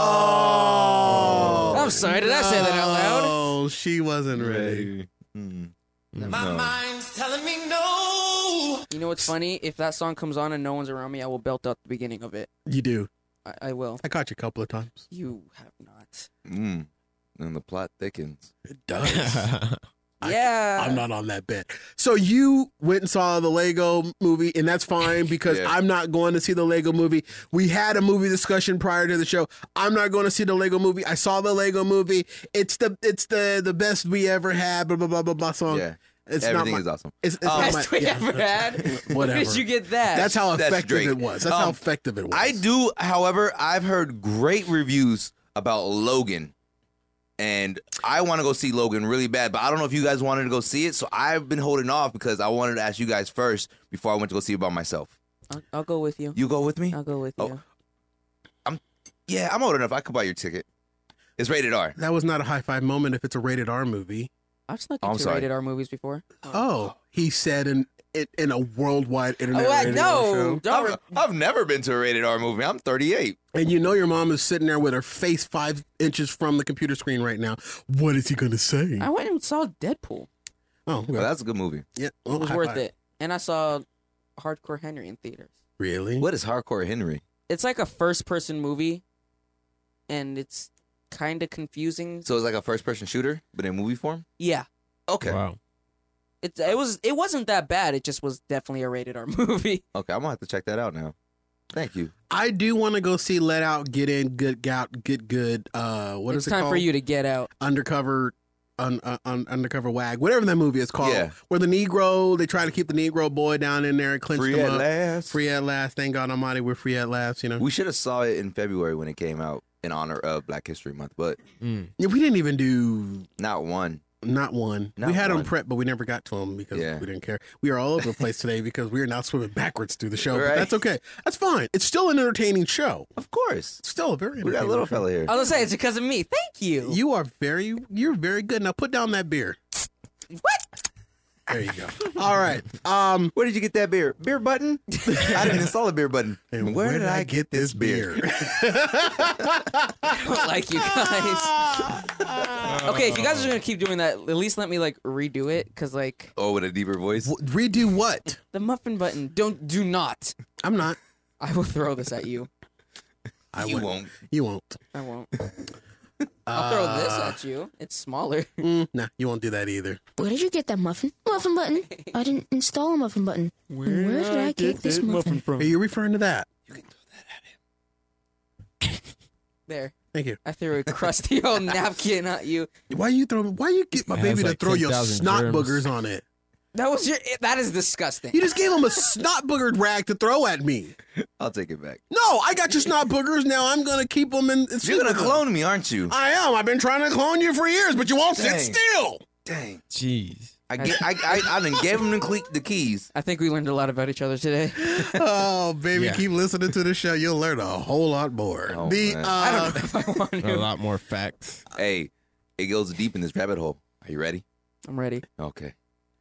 Oh, I'm sorry, did I say that out loud? Oh, she wasn't ready. Mm. My No. mind's telling me no. You know what's funny? If that song comes on and no one's around me, I will belt out the beginning of it. You do. I, I will. I caught you a couple of times. You have not. Mm. And the plot thickens. It does. I- Yeah. I'm not on that bit. So you went and saw the Lego movie, and that's fine because Yeah. I'm not going to see the Lego movie. We had a movie discussion prior to the show. I'm not going to see the Lego movie. I saw the Lego movie. It's the it's the the best we ever had. Blah blah blah blah blah. Song. Yeah. It's Everything not my, is awesome. It's, it's Um, not Best my, we yeah. ever had. Where Whatever. did you get that? That's how That's effective Drake. it was. That's how Um, effective it was. I do, however, I've heard great reviews about Logan. And I want to go see Logan really bad, but I don't know if you guys wanted to go see it. So I've been holding off because I wanted to ask you guys first before I went to go see it by myself. I'll, I'll go with you. You go with me? I'll go with you. Oh, I'm. Yeah, I'm old enough. I could buy your ticket. It's rated R. That was not a high five moment if it's a rated R movie. I've snuck Oh, I'm into sorry. rated R movies before. Oh, he said in in, in a worldwide internet Oh, I radio know. show. Don't I've, I've never been to a rated R movie. I'm thirty-eight. And you know your mom is sitting there with her face five inches from the computer screen right now. What is he going to say? I went and saw Deadpool. Oh, Well, well, that's a good movie. yeah, It well, was high worth five. it. And I saw Hardcore Henry in theaters. Really? What is Hardcore Henry? It's like a first-person movie, and it's kind of confusing. So it's like a first-person shooter, but in movie form? Yeah, Okay. Wow. it it was it wasn't that bad. It just was definitely a rated R movie. Okay, I'm going to have to check that out now. Thank you. I do want to go see Let Out, Get In, Good Out, Get Good. Uh, what it's is it time called? for you to get out. Undercover, un, uh, un, Undercover Wag, whatever that movie is called. Yeah. Where the Negro, they try to keep the Negro boy down in there and clinch Free him at up. last. Free at last. Thank God Almighty, we're free at last. You know. We should have saw it in February when it came out in honor of Black History Month, but Mm. Yeah, we didn't even do not one. not one. Not we had them one. prepped, but we never got to them because Yeah. we didn't care. We are all over the place today because we are now swimming backwards through the show. But Right. that's okay. That's fine. It's still an entertaining show. Of course. It's still a very entertaining We got a little show. fella here. I was gonna say it's because of me. Thank you. You are very, you're very good. Now put down that beer. What? There you go. All right. Um, Where did you get that beer? Beer button? I didn't install a beer button. and where, did I get this beer? I don't like you guys. Okay, if you guys are gonna keep doing that, at least let me like redo it, cause like Oh, with a deeper voice? W- Redo what? the muffin button. Don't do not. I'm not. I will throw this at you. I You won't. won't. You won't. I won't. I'll throw this at you. It's smaller. Mm, nah, you won't do that either. Where did you get that muffin? Muffin button? I didn't install a muffin button. Where, where did I get this muffin? Are you referring to that? There. Thank you. I threw a crusty old napkin at you. Why you throw? Why you get my It baby has to like throw your ten thousand snot germs. boogers on it? That was your. That is disgusting. You just gave him a snot boogered rag to throw at me. I'll take it back. No, I got your snot boogers. Now I'm gonna keep them in. in You're sleep going to with them. clone me, aren't you? I am. I've been trying to clone you for years, but you won't Dang. sit still. Dang. Jeez. I, get, I, I, I done gave him the, cle- the keys. I think we learned a lot about each other today. Oh, baby, Yeah. keep listening to the show. You'll learn a whole lot more. Oh, the man. I uh, don't know if I want A to. lot more facts. Hey, it goes deep in this rabbit hole. Are you ready? I'm ready. Okay.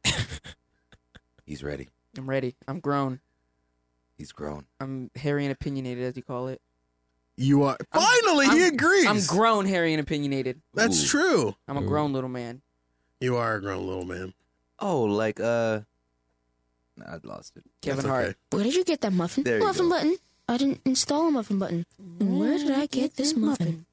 He's ready. I'm ready. I'm grown. He's grown. I'm hairy and opinionated, as you call it. you are I'm- finally he I'm- agrees. I'm grown, hairy, and opinionated. That's Ooh. true. I'm a Ooh. grown little man. You are a grown little man. Oh, like, uh... Nah, I lost it. Kevin That's Hart. okay. Where did you get that muffin? There you muffin go. button? I didn't install a muffin button. And where did I get this muffin?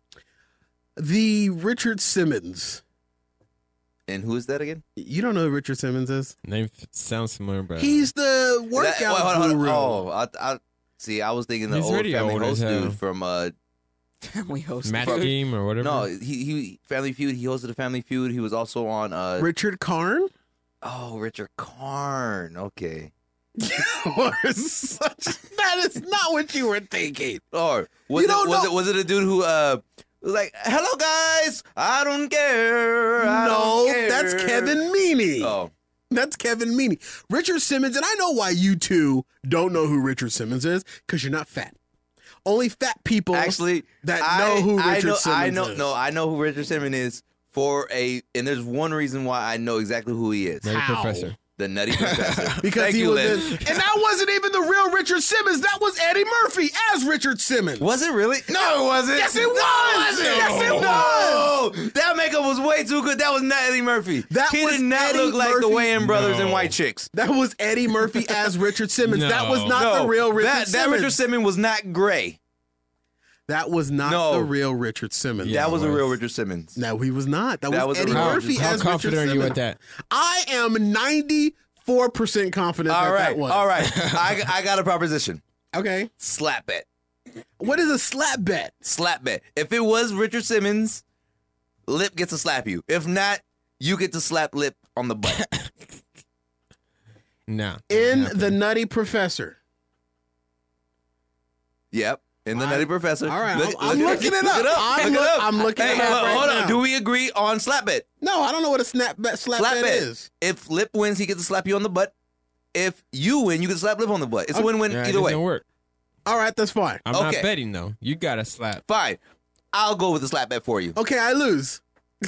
The Richard Simmons. And who is that again? You don't know who Richard Simmons is? Name f- sounds familiar, but He's the That- workout wait, hold on, hold on. guru. Oh, I, I, see, I was thinking the He's old already Family old as Host hell. dude from, uh... Family host. Match dude. Game or whatever. No, he, he Family Feud. He hosted a Family Feud. He was also on, uh... Richard Karn? Oh, Richard Karn. Okay. You are such, that is not what you were thinking. Or was, You it, don't was, know- it, was it a dude who, uh... was like, hello, guys. I don't care. I No, don't care. that's Kevin Meaney. Oh. That's Kevin Meaney. Richard Simmons, and I know why you two don't know who Richard Simmons is, because you're not fat. Only fat people Actually, that I, know who I Richard know, Simmons I know, is. No, I know who Richard Simmons is for a, and there's one reason why I know exactly who he is. Nutty How? Professor. The Nutty Professor. Because Thank he you, was Lynn. in, and that wasn't even the real Richard Simmons. That was Eddie Murphy as Richard Simmons. Was it really? No, it wasn't. Yes, it was. Yes, it was. No, that makeup was way too good. That was not Eddie Murphy. That he was did not Eddie look like the Murphy. Wayans brothers and No. White Chicks. That was Eddie Murphy as Richard Simmons. That No. was not no, the real Richard that, Simmons. that Richard Simmons was not gray. That was not No. the real Richard Simmons. Yeah, that was it a real was. Richard Simmons. No, he was not. That, That was, was a Eddie real- How, Murphy how as confident Richard are you Simmons. with that? I am ninety-four percent confident All that right, that was. all right. I, I got a proposition. Okay. Slap bet. What is a slap bet? Slap bet. If it was Richard Simmons, Lip gets to slap you. If not, you get to slap Lip on the butt. No. In Nothing. The Nutty Professor. Yep. in the All Nutty right. Professor. All right, Look- I'm, I'm look looking it it up. Look it up. I'm, Look it look- up. I'm looking Hey, it up hold, right hold now. on. Do we agree on slap bet? No, I don't know what a snap bet, slap, Slap bet, bet is. If Lip wins, he gets to slap you on the butt. If you win, you get to slap Lip on the butt. It's a Okay. win-win Yeah, it either way. doesn't work. All right, that's fine. I'm Okay. not betting though. You gotta slap. Fine. I'll go with the slap bet for you. Okay, I lose.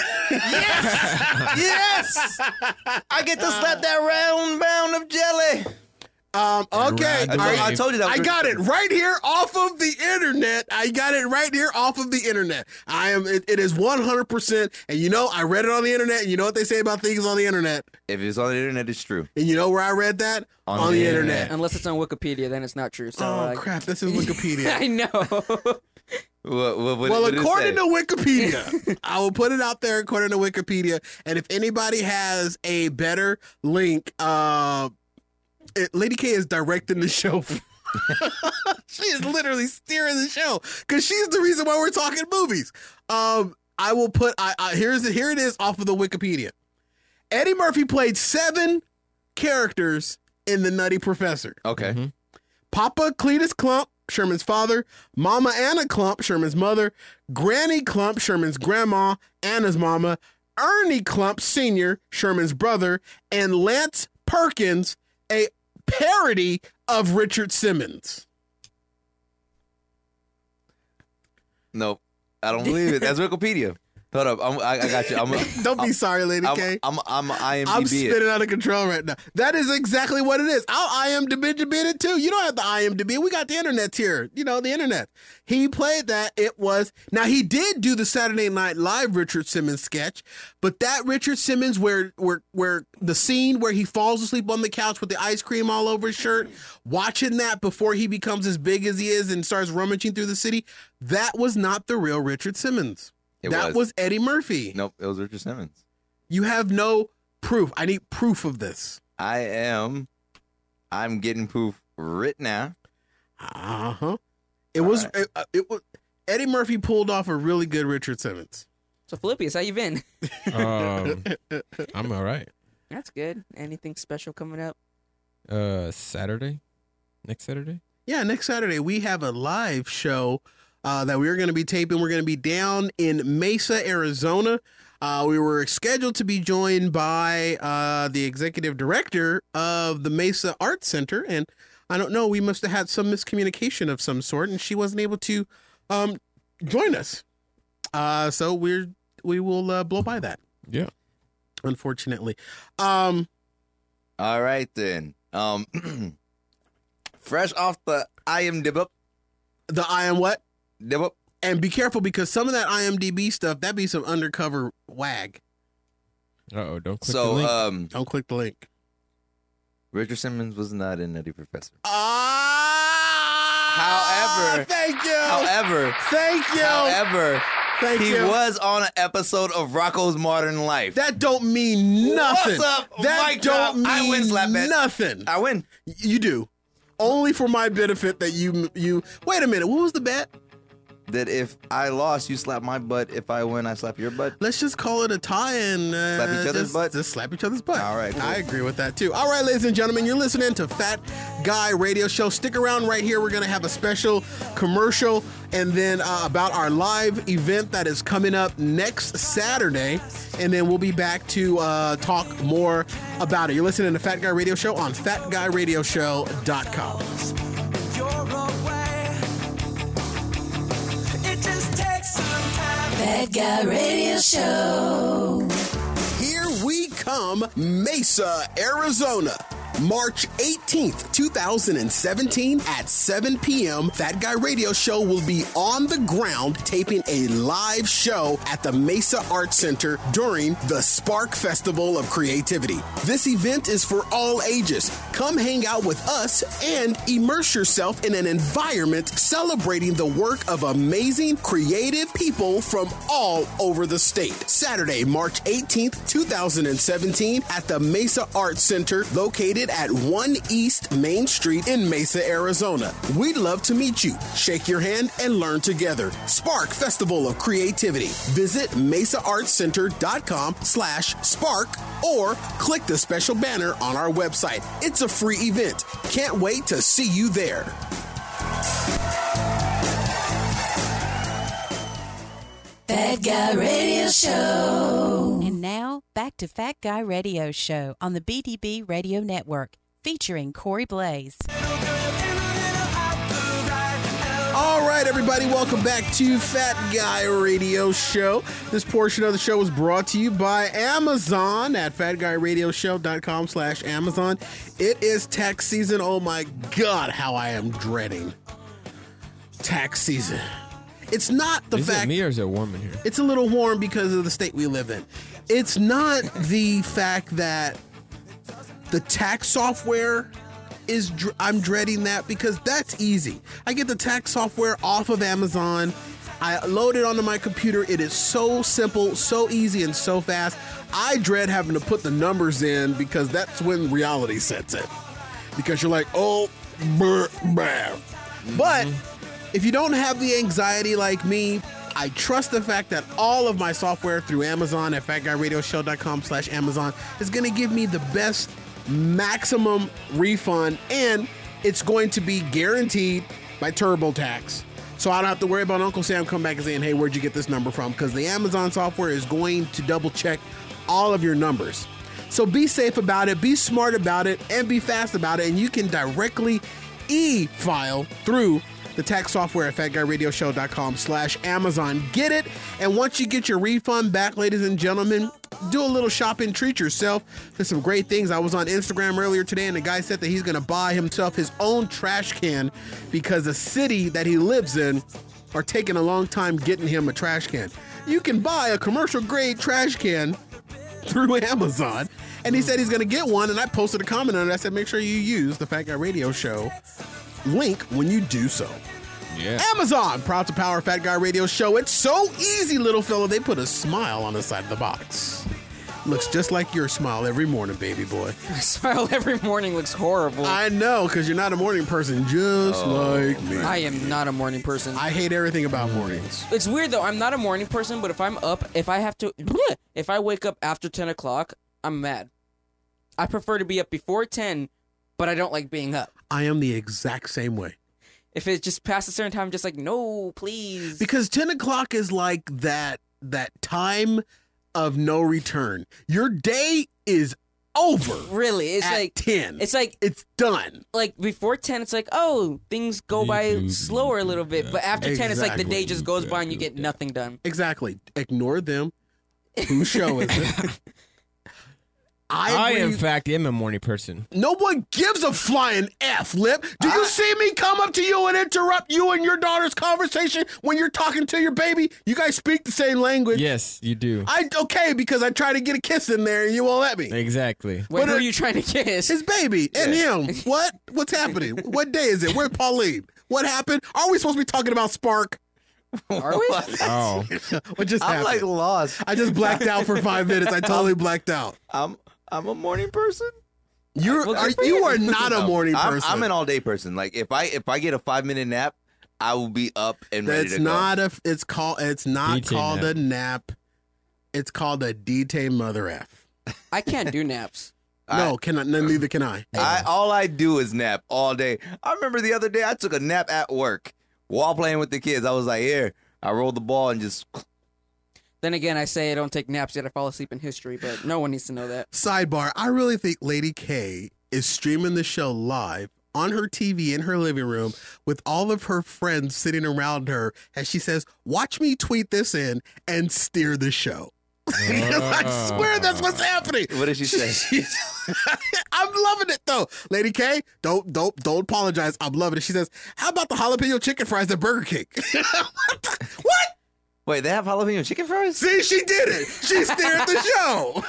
Yes! I get to slap that round bound of jelly. Um, okay, ride I, the all told, right. I told you that. I was- got it right here off of the internet. I got it right here off of the internet. I am. It, it is one hundred percent. And you know, I read it on the internet. And you know what they say about things on the internet. If it's on the internet, it's true. And you know where I read that On on, the the internet. internet. Unless it's on Wikipedia, then it's not true. So, Oh uh, crap! This is Wikipedia. I know. What, what, what, Well, what did it according say? to Wikipedia, I will put it out there according to Wikipedia. And if anybody has a better link, uh, it, Lady K is directing the show. She is literally steering the show because she's the reason why we're talking movies. Um, I will put. I, I here's the, here it is off of the Wikipedia. Eddie Murphy played seven characters in The Nutty Professor. Okay. Mm-hmm. Papa Cletus Clump, Sherman's father, Mama Anna Clump, Sherman's mother, Granny Clump, Sherman's grandma, Anna's mama, Ernie Clump Senior, Sherman's brother, and Lance Perkins, a parody of Richard Simmons. Nope. I don't believe it. That's Wikipedia. Hold up. I'm, I, I got you. I'm, Don't be sorry, Lady I'm, K. I'm, I'm, I'm I'm IMDb it. spinning out of control right now. That is exactly what it is. I'll IMDb it too. You don't have to IMDb. We got the internet here. You know, the internet. He played that. It was, now he did do the Saturday Night Live Richard Simmons sketch, but that Richard Simmons where, where, where the scene where he falls asleep on the couch with the ice cream all over his shirt, watching that before he becomes as big as he is and starts rummaging through the city, that was not the real Richard Simmons. It that was. was Eddie Murphy. Nope. It was Richard Simmons. You have no proof. I need proof of this. I am. I'm getting proof right now. Uh huh. It was. right. It, it was. Eddie Murphy pulled off a really good Richard Simmons. So, Philippius, how you been? Um, I'm all right. That's good. Anything special coming up? Uh, Saturday, next Saturday. Yeah, next Saturday we have a live show uh, that we're going to be taping. We're going to be down in Mesa, Arizona. Uh, we were scheduled to be joined by uh, the executive director of the Mesa Art Center, and I don't know, we must have had some miscommunication of some sort, and she wasn't able to um, join us. Uh, so we're we will uh, blow by that. Yeah. Unfortunately. Um, All right then. Um, fresh off the I M D B. the I am what? Dib And be careful because some of that IMDb stuff, that be some undercover wag. Uh oh, don't click the So, link. um, Don't click the link. Richard Simmons was not in Nutty Professor. Ah! However- thank you. However, thank you. however, thank he you. was on an episode of Rocko's Modern Life. That don't mean nothing. What's up, That Mike don't drop? mean I win, slap bet. nothing. I win. You do. Only for my benefit that you you. Wait a minute. What was the bet? That if I lost, you slap my butt. If I win, I slap your butt. Let's just call it a tie and uh, Slap each other's just, butt? Just slap each other's butt. All right, cool. I agree with that too. All right, ladies and gentlemen, you're listening to Fat Guy Radio Show. Stick around right here. We're gonna have a special commercial, and then uh, about our live event that is coming up next Saturday, and then we'll be back to uh, talk more about it. You're listening to Fat Guy Radio Show on fat guy radio show dot com. Fat Guy Radio Show. Here we come, Mesa, Arizona. March eighteenth, twenty seventeen at seven p.m. Fat Guy Radio Show will be on the ground taping a live show at the Mesa Art Center during the Spark Festival of Creativity. This event is for all ages. Come hang out with us and immerse yourself in an environment celebrating the work of amazing, creative people from all over the state. Saturday, March eighteenth, twenty seventeen at the Mesa Art Center located at one East Main Street in Mesa, Arizona. We'd love to meet you. Shake your hand and learn together. Spark Festival of Creativity. Visit mesa art center dot com slash spark or click the special banner on our website. It's a free event. Can't wait to see you there. Fat Guy Radio Show. And now, back to Fat Guy Radio Show on the B D B Radio Network, featuring Corey Blaze. All right, everybody, welcome back to Fat Guy Radio Show. This portion of the show is brought to you by Amazon at fatguyradioshow.com slash Amazon. It is tax season. Oh, my God, how I am dreading tax season. It's not the is fact... Is it me or is it warm in here? It's a little warm because of the state we live in. It's not the fact that the tax software... Is I'm dreading that because that's easy. I get the tax software off of Amazon. I load it onto my computer. It is so simple, so easy, and so fast. I dread having to put the numbers in because that's when reality sets in. Because you're like, oh, brr, brr. Mm-hmm. But if you don't have the anxiety like me, I trust the fact that all of my software through Amazon at fatguyradioshow.com slash Amazon is going to give me the best maximum refund, and it's going to be guaranteed by TurboTax. So I don't have to worry about Uncle Sam coming back and saying, hey, where'd you get this number from? Because the Amazon software is going to double check all of your numbers. So be safe about it, be smart about it, and be fast about it. And you can directly e-file through the tax software at fatguyradioshow.com slash Amazon. Get it. And once you get your refund back, ladies and gentlemen, do a little shopping, treat yourself. There's some great things. I was on Instagram earlier today, and the guy said that he's going to buy himself his own trash can because the city that he lives in are taking a long time getting him a trash can. You can buy a commercial grade trash can through Amazon. And he said he's going to get one, and I posted a comment on it. I said, make sure you use the Fat Guy Radio Show link when you do so. Yeah. Amazon, proud to power Fat Guy Radio Show. It's so easy, little fella. They put a smile on the side of the box. Looks just like your smile every morning, baby boy. My smile every morning looks horrible. I know, because you're not a morning person, just Oh. like me. I am not a morning person. I hate everything about mornings. It's weird though. I'm not a morning person, but if I'm up, if I have to, if I wake up after ten o'clock, I'm mad. I prefer to be up before ten, but I don't like being up. I am the exact same way. If it's just past a certain time, I'm just like, no, please. Because ten o'clock is like that that time of no return. Your day is over. Really, it's at like ten. It's like it's done. Like before ten, it's like, oh, things go by slower a little bit. But after ten, it's like the day just goes by and you get nothing done. Exactly. Ignore them. Whose show is it? I, I, in agree- fact, am a morning person. No one gives a flying F, Lip. Do you see me come up to you and interrupt you and your daughter's conversation when you're talking to your baby? You guys speak the same language. Yes, you do. I okay because I try to get a kiss in there and you won't let me. Exactly. Wait, But who it- are you trying to kiss? His baby and him. What? What's happening? What day is it? Where's Pauline? What happened? Are we supposed to be talking about Spark? Are we? Oh. What just I'm happened? like lost. I just blacked out for five minutes. I totally blacked out. I'm I'm a morning person. You're Well, are, good for you you. are not a No, morning I'm, person. I'm an all day person. Like if I if I get a five minute nap, I will be up and ready That's to not go. a. It's called. It's not D T called nap. a nap. It's called a D T mother F. I can't do naps. No, can I, no, neither can I. I all I do is nap all day. I remember the other day I took a nap at work while playing with the kids. I was like, here, I rolled the ball and just. Then again, I say I don't take naps yet. I fall asleep in history, but no one needs to know that. Sidebar: I really think Lady K is streaming the show live on her T V in her living room with all of her friends sitting around her as she says, "Watch me tweet this in and steer the show." I swear that's what's happening. What did she say? She's- I'm loving it though, Lady K. Don't don't don't apologize. I'm loving it. She says, "How about the jalapeno chicken fries at Burger King?" what? The, what? Wait, they have jalapeno chicken fries? See, she did it. She steered the show.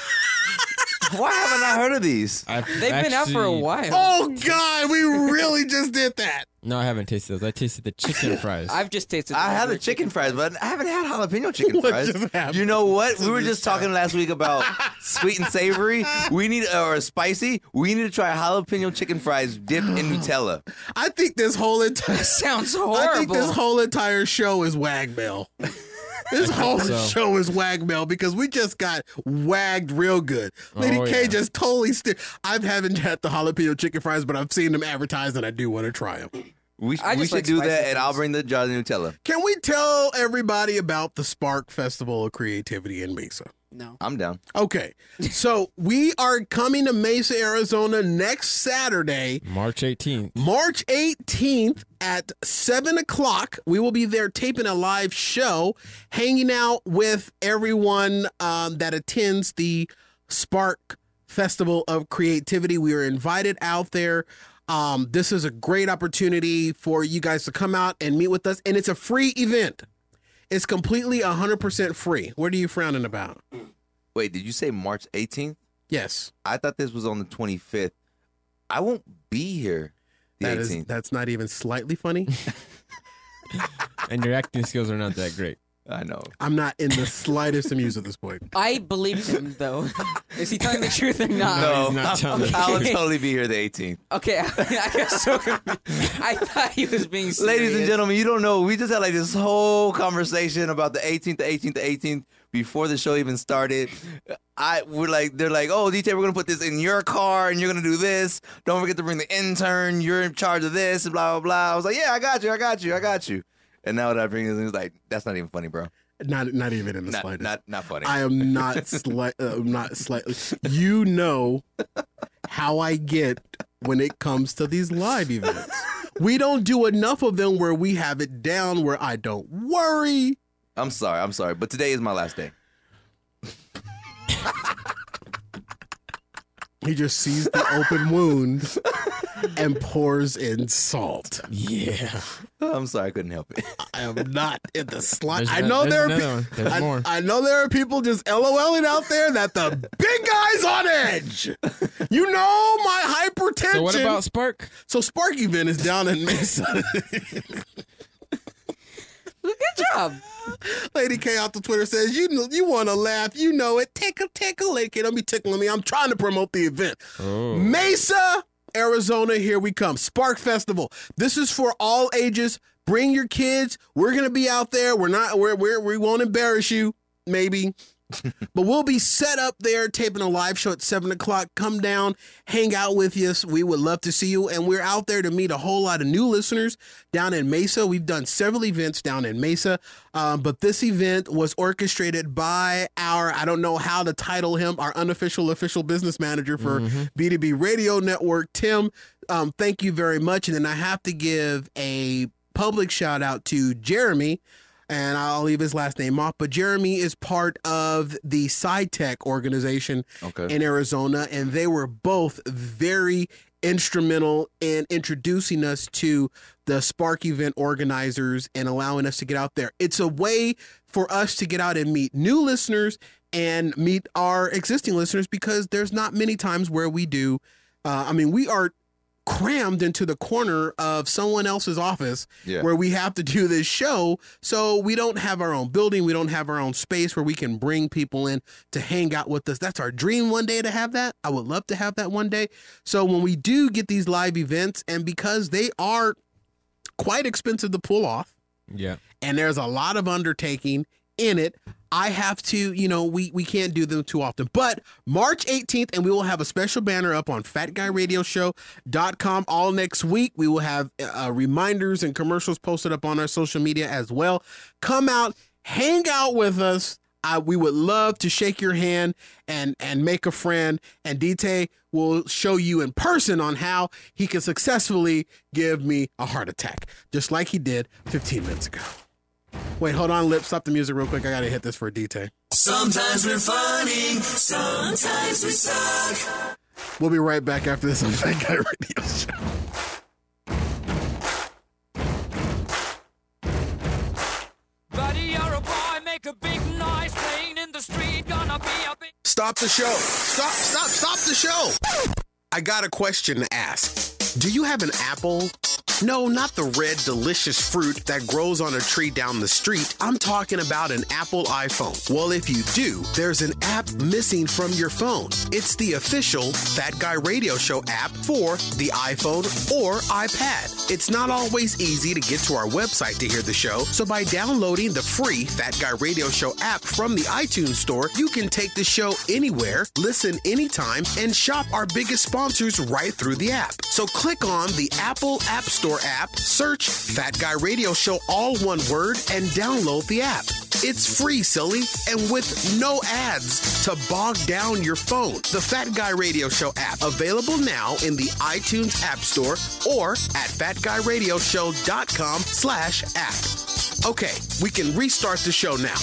Why haven't I heard of these? I've They've been out for a actually- while. Oh God, we really just did that. No, I haven't tasted those. I tasted the chicken fries. I've just tasted. I had the burger chicken fries, but I haven't had jalapeno chicken What fries. just happened? You know what? We were this just talking last week about sweet and savory. We need or spicy. We need to try jalapeno chicken fries dipped in Nutella. I think this whole entire Sounds I horrible. think this whole entire show is wag mail. This whole so. show is wag mail because we just got wagged real good. Lady Oh, K yeah. just totally steered. I haven't had the jalapeno chicken fries, but I've seen them advertised and I do want to try them. We, I we just should like do spicy that, and I'll things. bring the jar of Nutella. Can we tell everybody about the Spark Festival of Creativity in Mesa? No. I'm down. Okay, so we are coming to Mesa, Arizona next Saturday, March eighteenth. March eighteenth at seven o'clock. We will be there taping a live show, hanging out with everyone um, that attends the Spark Festival of Creativity. We are invited out there. Um, this is a great opportunity for you guys to come out and meet with us, and it's a free event. It's completely one hundred percent free. What are you frowning about? Wait, did you say March eighteenth? Yes. I thought this was on the twenty-fifth. I won't be here the That is, eighteenth. that's not even slightly funny. And your acting skills are not that great. I know. I'm not in the slightest amused at this point. I believe him, though. Is he telling the truth or not? No, he's not telling I'll, the I'll truth. totally be here the eighteenth. Okay, I, I got so confused. I thought he was being serious. Ladies and gentlemen, you don't know. We just had like this whole conversation about the eighteenth, the eighteenth, the eighteenth before the show even started. I we're like, they're like, oh, D J, we're gonna put this in your car, and you're gonna do this. Don't forget to bring the intern. You're in charge of this, and blah blah blah. I was like, yeah, I got you, I got you, I got you. And now that I bring this, it's like, that's not even funny, bro. Not not even in the Not slightest. not not funny. I am not slight. Uh, not slightly. You know how I get when it comes to these live events. We don't do enough of them where we have it down where I don't worry. I'm sorry, I'm sorry, but today is my last day. He just sees the open wound and pours in salt. Yeah. I'm sorry, I couldn't help it. I am not in the slight. There's I no- know there's there are another pe- one. There's I, more. I know there are people just LOLing out there that the big guy's on edge. You know my hypertension. So what about Spark? So Spark event is down in Mesa. Good job. Lady K off the Twitter says, you know, you want to laugh. You know it. Tickle, tickle. Lady K, don't be tickling me. I'm trying to promote the event. Oh. Mesa, Arizona, here we come. Spark Festival. This is for all ages. Bring your kids. We're going to be out there. We're not, we're, we're, we won't embarrass you, maybe. But we'll be set up there taping a live show at seven o'clock. Come down, hang out with us. We would love to see you. And we're out there to meet a whole lot of new listeners down in Mesa. We've done several events down in Mesa, um, but this event was orchestrated by our, I don't know how to title him, our unofficial official business manager for Mm-hmm. B two B Radio Network, Tim. Um, thank you very much. And then I have to give a public shout out to Jeremy. And I'll leave his last name off, but Jeremy is part of the SciTech organization Okay. in Arizona, and they were both very instrumental in introducing us to the Spark event organizers and allowing us to get out there. It's a way for us to get out and meet new listeners and meet our existing listeners because there's not many times where we do. Uh, I mean, we are crammed into the corner of someone else's office Yeah. where we have to do this show. So we don't have our own building. We don't have our own space where we can bring people in to hang out with us. That's our dream one day to have that. I would love to have that one day. So when we do get these live events, and because they are quite expensive to pull off, Yeah. and there's a lot of undertaking in it, I have to, you know, we, we can't do them too often. But March eighteenth, and we will have a special banner up on fat guy radio show dot com all next week. We will have uh, reminders and commercials posted up on our social media as well. Come out, hang out with us. I, we would love to shake your hand and, and make a friend. And D T will show you in person on how he can successfully give me a heart attack, just like he did fifteen minutes ago. Wait, hold on, Lip. Stop the music real quick. I got to hit this for D T. Sometimes we're funny, sometimes we suck. We'll be right back after this on Fat Guy Radio Show. Buddy, you're a boy, make a big noise, playing in the street, gonna be a big... Stop the show. Stop, stop, stop the show. I got a question to ask. Do you have an apple? No, not the red, delicious fruit that grows on a tree down the street. I'm talking about an Apple iPhone. Well, if you do, there's an app missing from your phone. It's the official Fat Guy Radio Show app for the iPhone or iPad. It's not always easy to get to our website to hear the show, so by downloading the free Fat Guy Radio Show app from the iTunes Store, you can take the show anywhere, listen anytime, and shop our biggest sponsors right through the app. So click on the Apple App Store Store app, search Fat Guy Radio Show, all one word, and download the app. It's free, silly, and with no ads to bog down your phone. The Fat Guy Radio Show app, available now in the iTunes App Store or at fatguyradioshow.com slash app. Okay, we can restart the show now.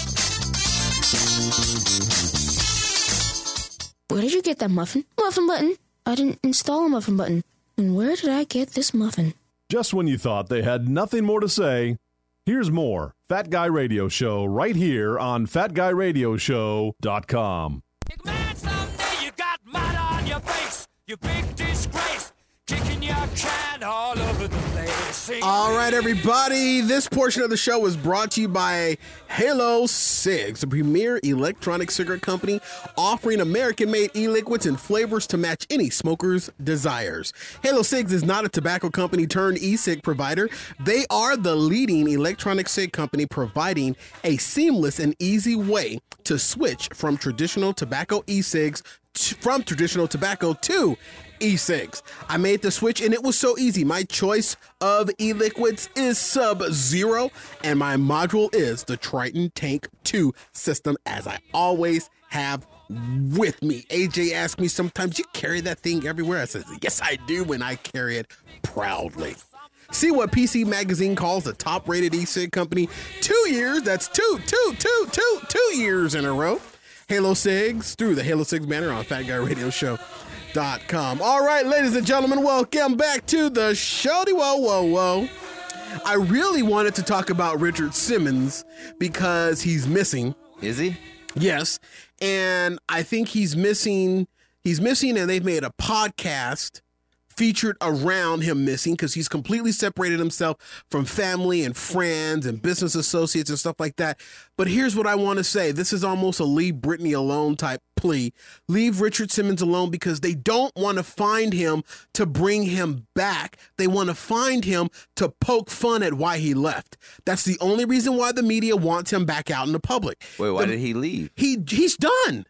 Where did you get that muffin? Muffin button. I didn't install a muffin button. And where did I get this muffin? Just when you thought they had nothing more to say, here's more Fat Guy Radio Show right here on fat guy radio show dot com. Man, someday you got mud on your face, you big disgrace, kicking your can all over the place. Sing All right, everybody. This portion of the show is brought to you by Halo Cigs, the premier electronic cigarette company offering American-made e-liquids and flavors to match any smoker's desires. Halo Cigs is not a tobacco company turned e-cig provider. They are the leading electronic cig company providing a seamless and easy way to switch from traditional tobacco e-cigs t- from traditional tobacco to e-cigs. I made the switch and it was so easy. My choice of e-liquids is Sub-Zero and my module is the Triton Tank two system, as I always have with me. A J asks me sometimes, you carry that thing everywhere? I said, yes, I do, and I carry it proudly. See what P C Magazine calls the top-rated e-cig company. Two years, that's two, two, two, two, two years in a row. Halo Cigs, through the Halo Cigs banner on Fat Guy Radio Show. Dot com. All right, ladies and gentlemen, welcome back to the show. Whoa, whoa, whoa. I really wanted to talk about Richard Simmons because he's missing. Is he? Yes. And I think he's missing, he's missing, and they've made a podcast featured around him missing because he's completely separated himself from family and friends and business associates and stuff like that. But here's what I want to say. This is almost a leave Britney alone type plea. Leave Richard Simmons alone because they don't want to find him to bring him back. They want to find him to poke fun at why he left. That's the only reason why the media wants him back out in the public. Wait, why the, did he leave? He he's done.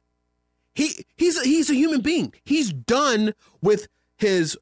He he's a, he's a human being. He's done with his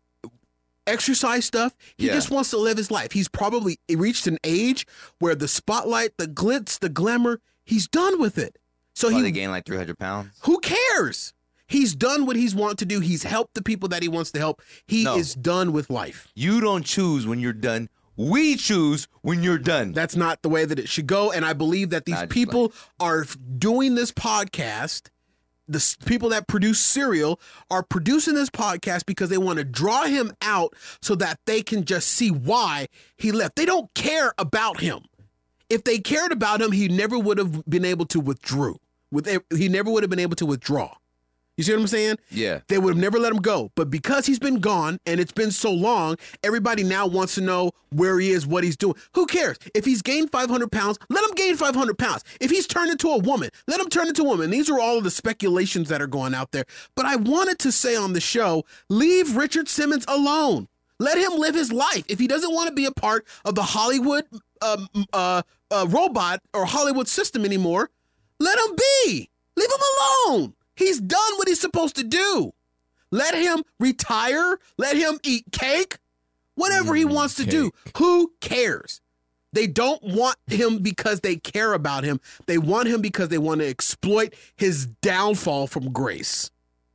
exercise stuff. He Yeah. just wants to live his life. He's probably reached an age where the spotlight, the glitz, the glamour, he's done with it. So Why he they gained like three hundred pounds? who cares? He's done what he's wanted to do. He's helped the people that he wants to help. He No. is done with life. You don't choose when you're done. We choose when you're done. That's not the way that it should go. And I believe that these Nah, just people are f- doing this podcast. The s- people that produce Serial are producing this podcast because they want to draw him out so that they can just see why he left. They don't care about him. If they cared about him, he never would have been able to withdraw. With he never would have been able to withdraw. You see what I'm saying? Yeah. They would have never let him go. But because he's been gone and it's been so long, everybody now wants to know where he is, what he's doing. Who cares? If he's gained five hundred pounds, let him gain five hundred pounds. If he's turned into a woman, let him turn into a woman. These are all of the speculations that are going out there. But I wanted to say on the show, leave Richard Simmons alone. Let him live his life. If he doesn't want to be a part of the Hollywood um, uh, uh, robot or Hollywood system anymore, let him be. Leave him alone. He's done what he's supposed to do. Let him retire. Let him eat cake. Whatever he wants to do. Who cares? They don't want him because they care about him. They want him because they want to exploit his downfall from grace.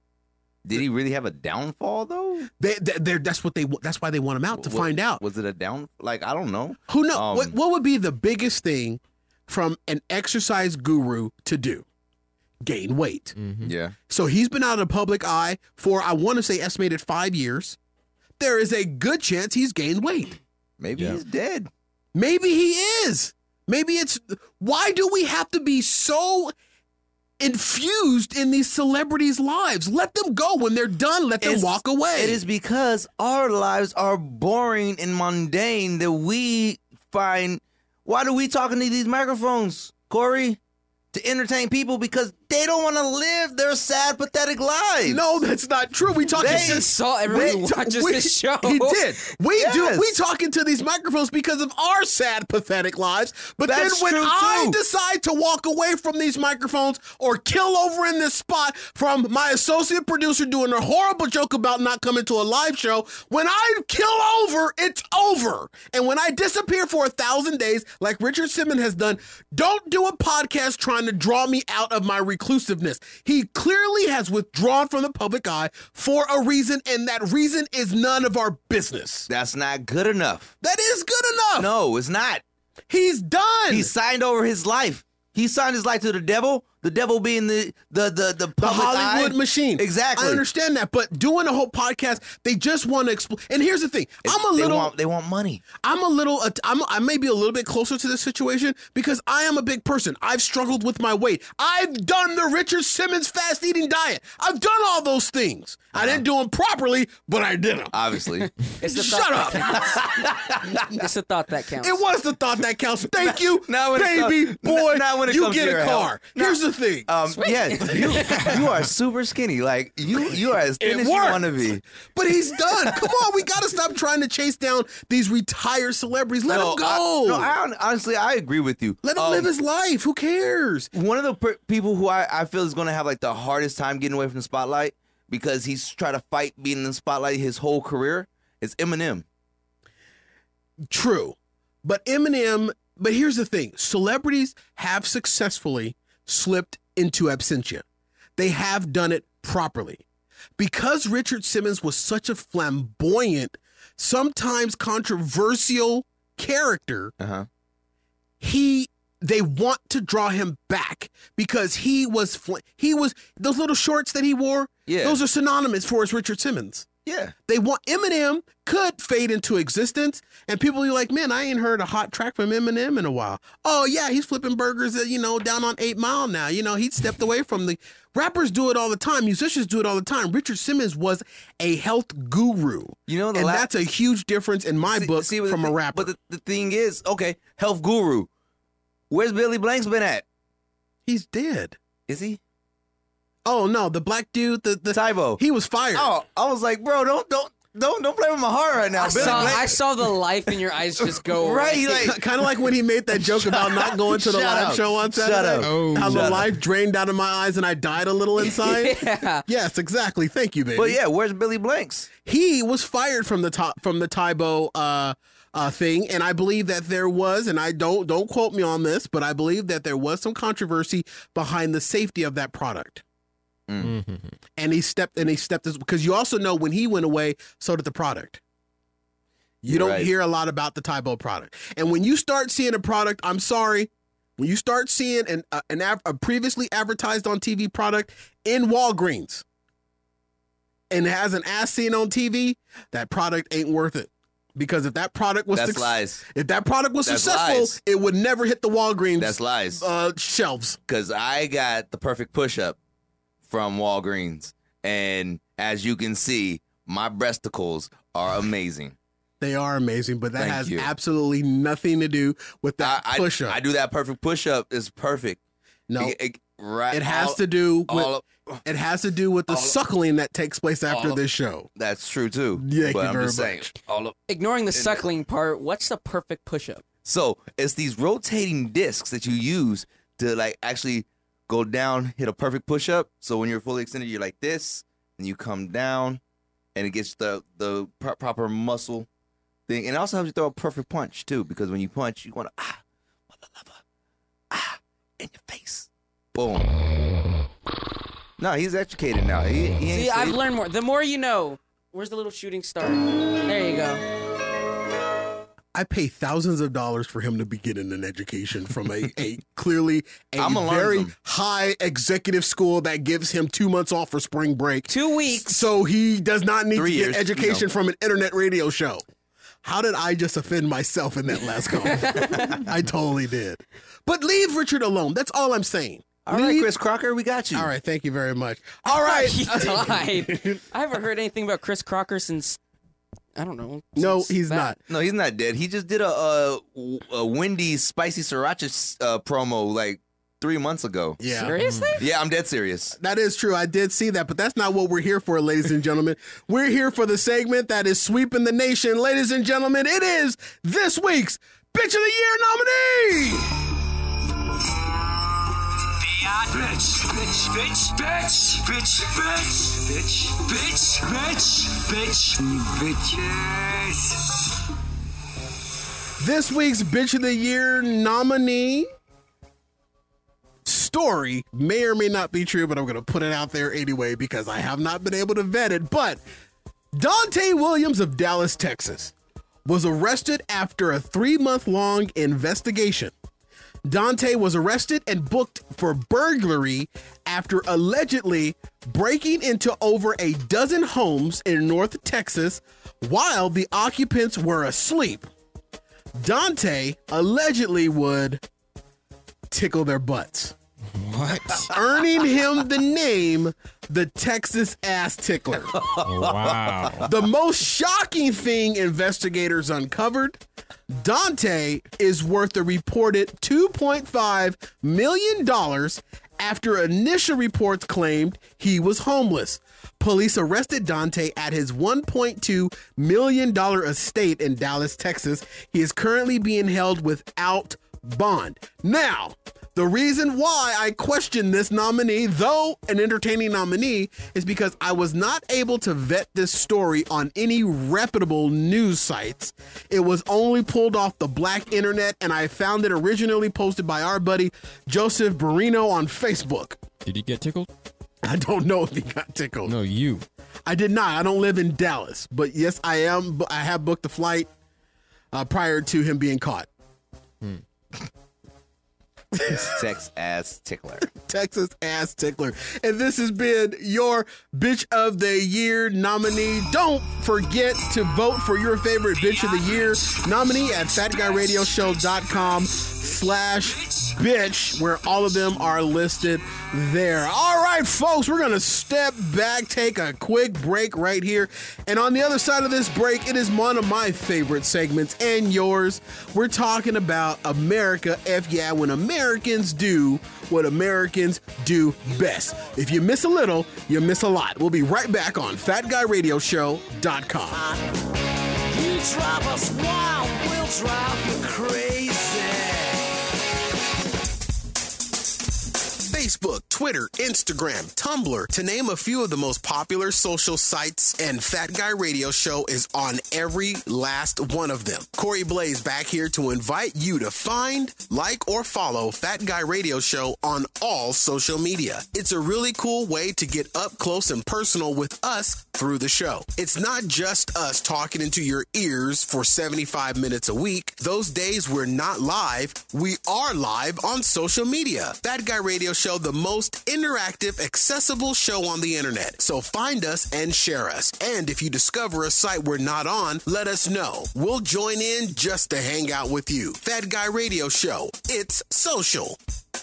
Did he really have a downfall though? They, they, they're, that's what they. That's why they want him out to What- find out. Was it a down? Like I don't know. Who knows? Um, what, what would be the biggest thing from an exercise guru to do? Gain weight. Yeah. So he's been out of the public eye for, I want to say, estimated five years. There is a good chance he's gained weight. Maybe Yeah. he's dead. Maybe he is. Maybe it's, why do we have to be so infused in these celebrities' lives? Let them go. When they're done, let them It's- walk away. It is because our lives are boring and mundane that we find. Why do we talking to these microphones, Corey? To entertain people because they they don't want to live their sad, pathetic lives. No, that's not true. We talking They to saw everyone who watches we- this show. He did. We Yes. do. We talking to these microphones because of our sad, pathetic lives. But That's then when true, I too. decide to walk away from these microphones or kill over in this spot from my associate producer doing a horrible joke about not coming to a live show, when I kill over, it's over. And when I disappear for a thousand days, like Richard Simmons has done, don't do a podcast trying to draw me out of my reclusiveness. He clearly has withdrawn from the public eye for a reason, and that reason is none of our business. That's not good enough. That is good enough. No, it's not. He's done. He signed over his life. He signed his life to the devil. The devil being the the the the, the public Hollywood eye. machine. Exactly. I understand that, but doing a whole podcast, they just want to explain. And here's the thing: I'm a they little. Want, they want money. I'm a little. I'm. I may be a little bit closer to this situation because I am a big person. I've struggled with my weight. I've done the Richard Simmons fast eating diet. I've done all those things. Uh-huh. I didn't do them properly, but I did them. Obviously. It's the Shut thought up. That counts. It's the thought that counts. It was the thought that counts. Thank you, Now when it baby comes- boy. now when it you comes get to a your car. health. Here's the thing. Um, yeah, you you are super skinny. Like you you are as thin It as you worked. want to be. But he's done. Come on, we got to stop trying to chase down these retired celebrities. Let no, him go. I, no, I, honestly, I agree with you. Let him Um, live his life. Who cares? One of the per- people who I, I feel is going to have like the hardest time getting away from the spotlight because he's tried to fight being in the spotlight his whole career is Eminem. True. But Eminem, but here's the thing. Celebrities have successfully slipped into absentia. They have done it properly. Because Richard Simmons was such a flamboyant, sometimes controversial character, Uh-huh. he they want to draw him back because he was fl- he was those little shorts that he wore. Yeah. Those are synonymous for his Richard Simmons. Yeah. They want Eminem could fade into existence, and people be like, "Man, I ain't heard a hot track from Eminem in a while." Oh yeah, he's flipping burgers, at, you know, down on Eight Mile now. You know, he stepped away from the rappers. Do it all the time. Musicians do it all the time. Richard Simmons was a health guru. You know, the and la- that's a huge difference in my See- book see, but from the a thi- rapper. But the, the thing is, okay, health guru. Where's Billy Blanks been at? He's dead. Is he? Oh no, the black dude, the the Tybo. he was fired. Oh, I was like, bro, don't don't don't don't play with my heart right now. I Billy saw, Blanks- I saw the life in your eyes just go Right, he like kind of like when he made that joke about not going to the Shut live up. show on Shut Saturday. up. Oh, How the shut up. life drained out of my eyes and I died a little inside. Yeah. Yes, exactly. Thank you, baby. But yeah, where's Billy Blanks? He was fired from the top from the Tybo uh, uh, thing, and I believe that there was, and I don't don't quote me on this, but I believe that there was some controversy behind the safety of that product. Mm-hmm. And he stepped and he stepped this because you also know when he went away, so did the product. You You're don't right. hear a lot about the Tybo product, and when you start seeing a product, I'm sorry, when you start seeing an uh, an av- a previously advertised on T V product in Walgreens, and it has an ass scene on T V, that product ain't worth it. Because if that product was That's suc- lies. if that product was That's successful, lies. it would never hit the Walgreens That's lies. uh, shelves. Because I got the perfect push-up from Walgreens, and as you can see, my breasticles are amazing. They are amazing, but that Thank has you. absolutely nothing to do with that I, I, push up. I do that perfect push-up. It's perfect. No, It, it- right. it has all- to do with all of- it has to do with the all of- suckling that takes place after all of- this show. That's true too. Thank but you I'm very just saying, much. all of, Ignoring the suckling part, what's the perfect push-up? So it's these rotating discs that you use to like actually go down, hit a perfect push up. So when you're fully extended, you're like this, and you come down, and it gets the the pro- proper muscle thing, and it also helps you throw a perfect punch too. Because when you punch, you want to ah, mother lover, ah, in your face, boom. No, he's educated now. He, he ain't See, I've sleep. learned more. The more you know. Where's the little shooting star? There you go. I pay thousands of dollars for him to be getting an education from a, a clearly a I'ma learn very them. high executive school that gives him two months off for spring break. Two weeks. So he does not need Three to years, get education you know. from an internet radio show. How did I just offend myself in that last call? I totally did. But leave Richard alone. That's all I'm saying. All right, Leave- Chris Crocker, we got you. All right, thank you very much. All right. He died. I haven't heard anything about Chris Crocker since, I don't know. No, since he's that. not. No, he's not dead. He just did a a, a Wendy's spicy sriracha uh, promo like three months ago. Yeah. Seriously? Yeah, I'm dead serious. That is true. I did see that, but that's not what we're here for, ladies and gentlemen. We're here for the segment that is sweeping the nation. Ladies and gentlemen, it is this week's Bitch of the Year nominee! Bitch, bitch, bitch, bitch, bitch, bitch, bitch, bitch, bitch, bitch, bitches. This week's Bitch of the Year nominee story may or may not be true, but I'm going to put it out there anyway because I have not been able to vet it. But Dante Williams of Dallas, Texas, was arrested after a three-month-long investigation. Dante was arrested and booked for burglary after allegedly breaking into over a dozen homes in North Texas while the occupants were asleep. Dante allegedly would tickle their butts. What? Earning him the name the Texas Ass Tickler. Wow. The most shocking thing investigators uncovered, Dante is worth a reported two point five million dollars after initial reports claimed he was homeless. Police arrested Dante at his one point two million dollars estate in Dallas, Texas. He is currently being held without bond. Now, the reason why I question this nominee, though an entertaining nominee, is because I was not able to vet this story on any reputable news sites. It was only pulled off the black internet, and I found it originally posted by our buddy Joseph Barino on Facebook. Did he get tickled? I don't know if he got tickled. No, you. I did not. I don't live in Dallas, but yes, I am. I have booked a flight uh, prior to him being caught. Hmm. Texas Ass Tickler. Texas Ass Tickler. And this has been your Bitch of the Year nominee. Don't forget to vote for your favorite Bitch of the Year nominee at fat guy radio show dot com slash bitch, where all of them are listed there. All right, folks, we're going to step back, take a quick break right here. And on the other side of this break, it is one of my favorite segments and yours. We're talking about America, F yeah, when Americans do what Americans do best. If you miss a little, you miss a lot. We'll be right back on fat guy radio show dot com. You drive us wild, we'll drive you crazy. Facebook, Twitter, Instagram, Tumblr, to name a few of the most popular social sites, and Fat Guy Radio Show is on every last one of them. Corey Blaze back here to invite you to find, like, or follow Fat Guy Radio Show on all social media. It's a really cool way to get up close and personal with us through the show. It's not just us talking into your ears for seventy-five minutes a week. Those days we're not live, we are live on social media. Fat Guy Radio Show, the most interactive, accessible show on the internet. So find us and share us. And if you discover a site we're not on, let us know. We'll join in just to hang out with you. Fat Guy Radio Show. It's social.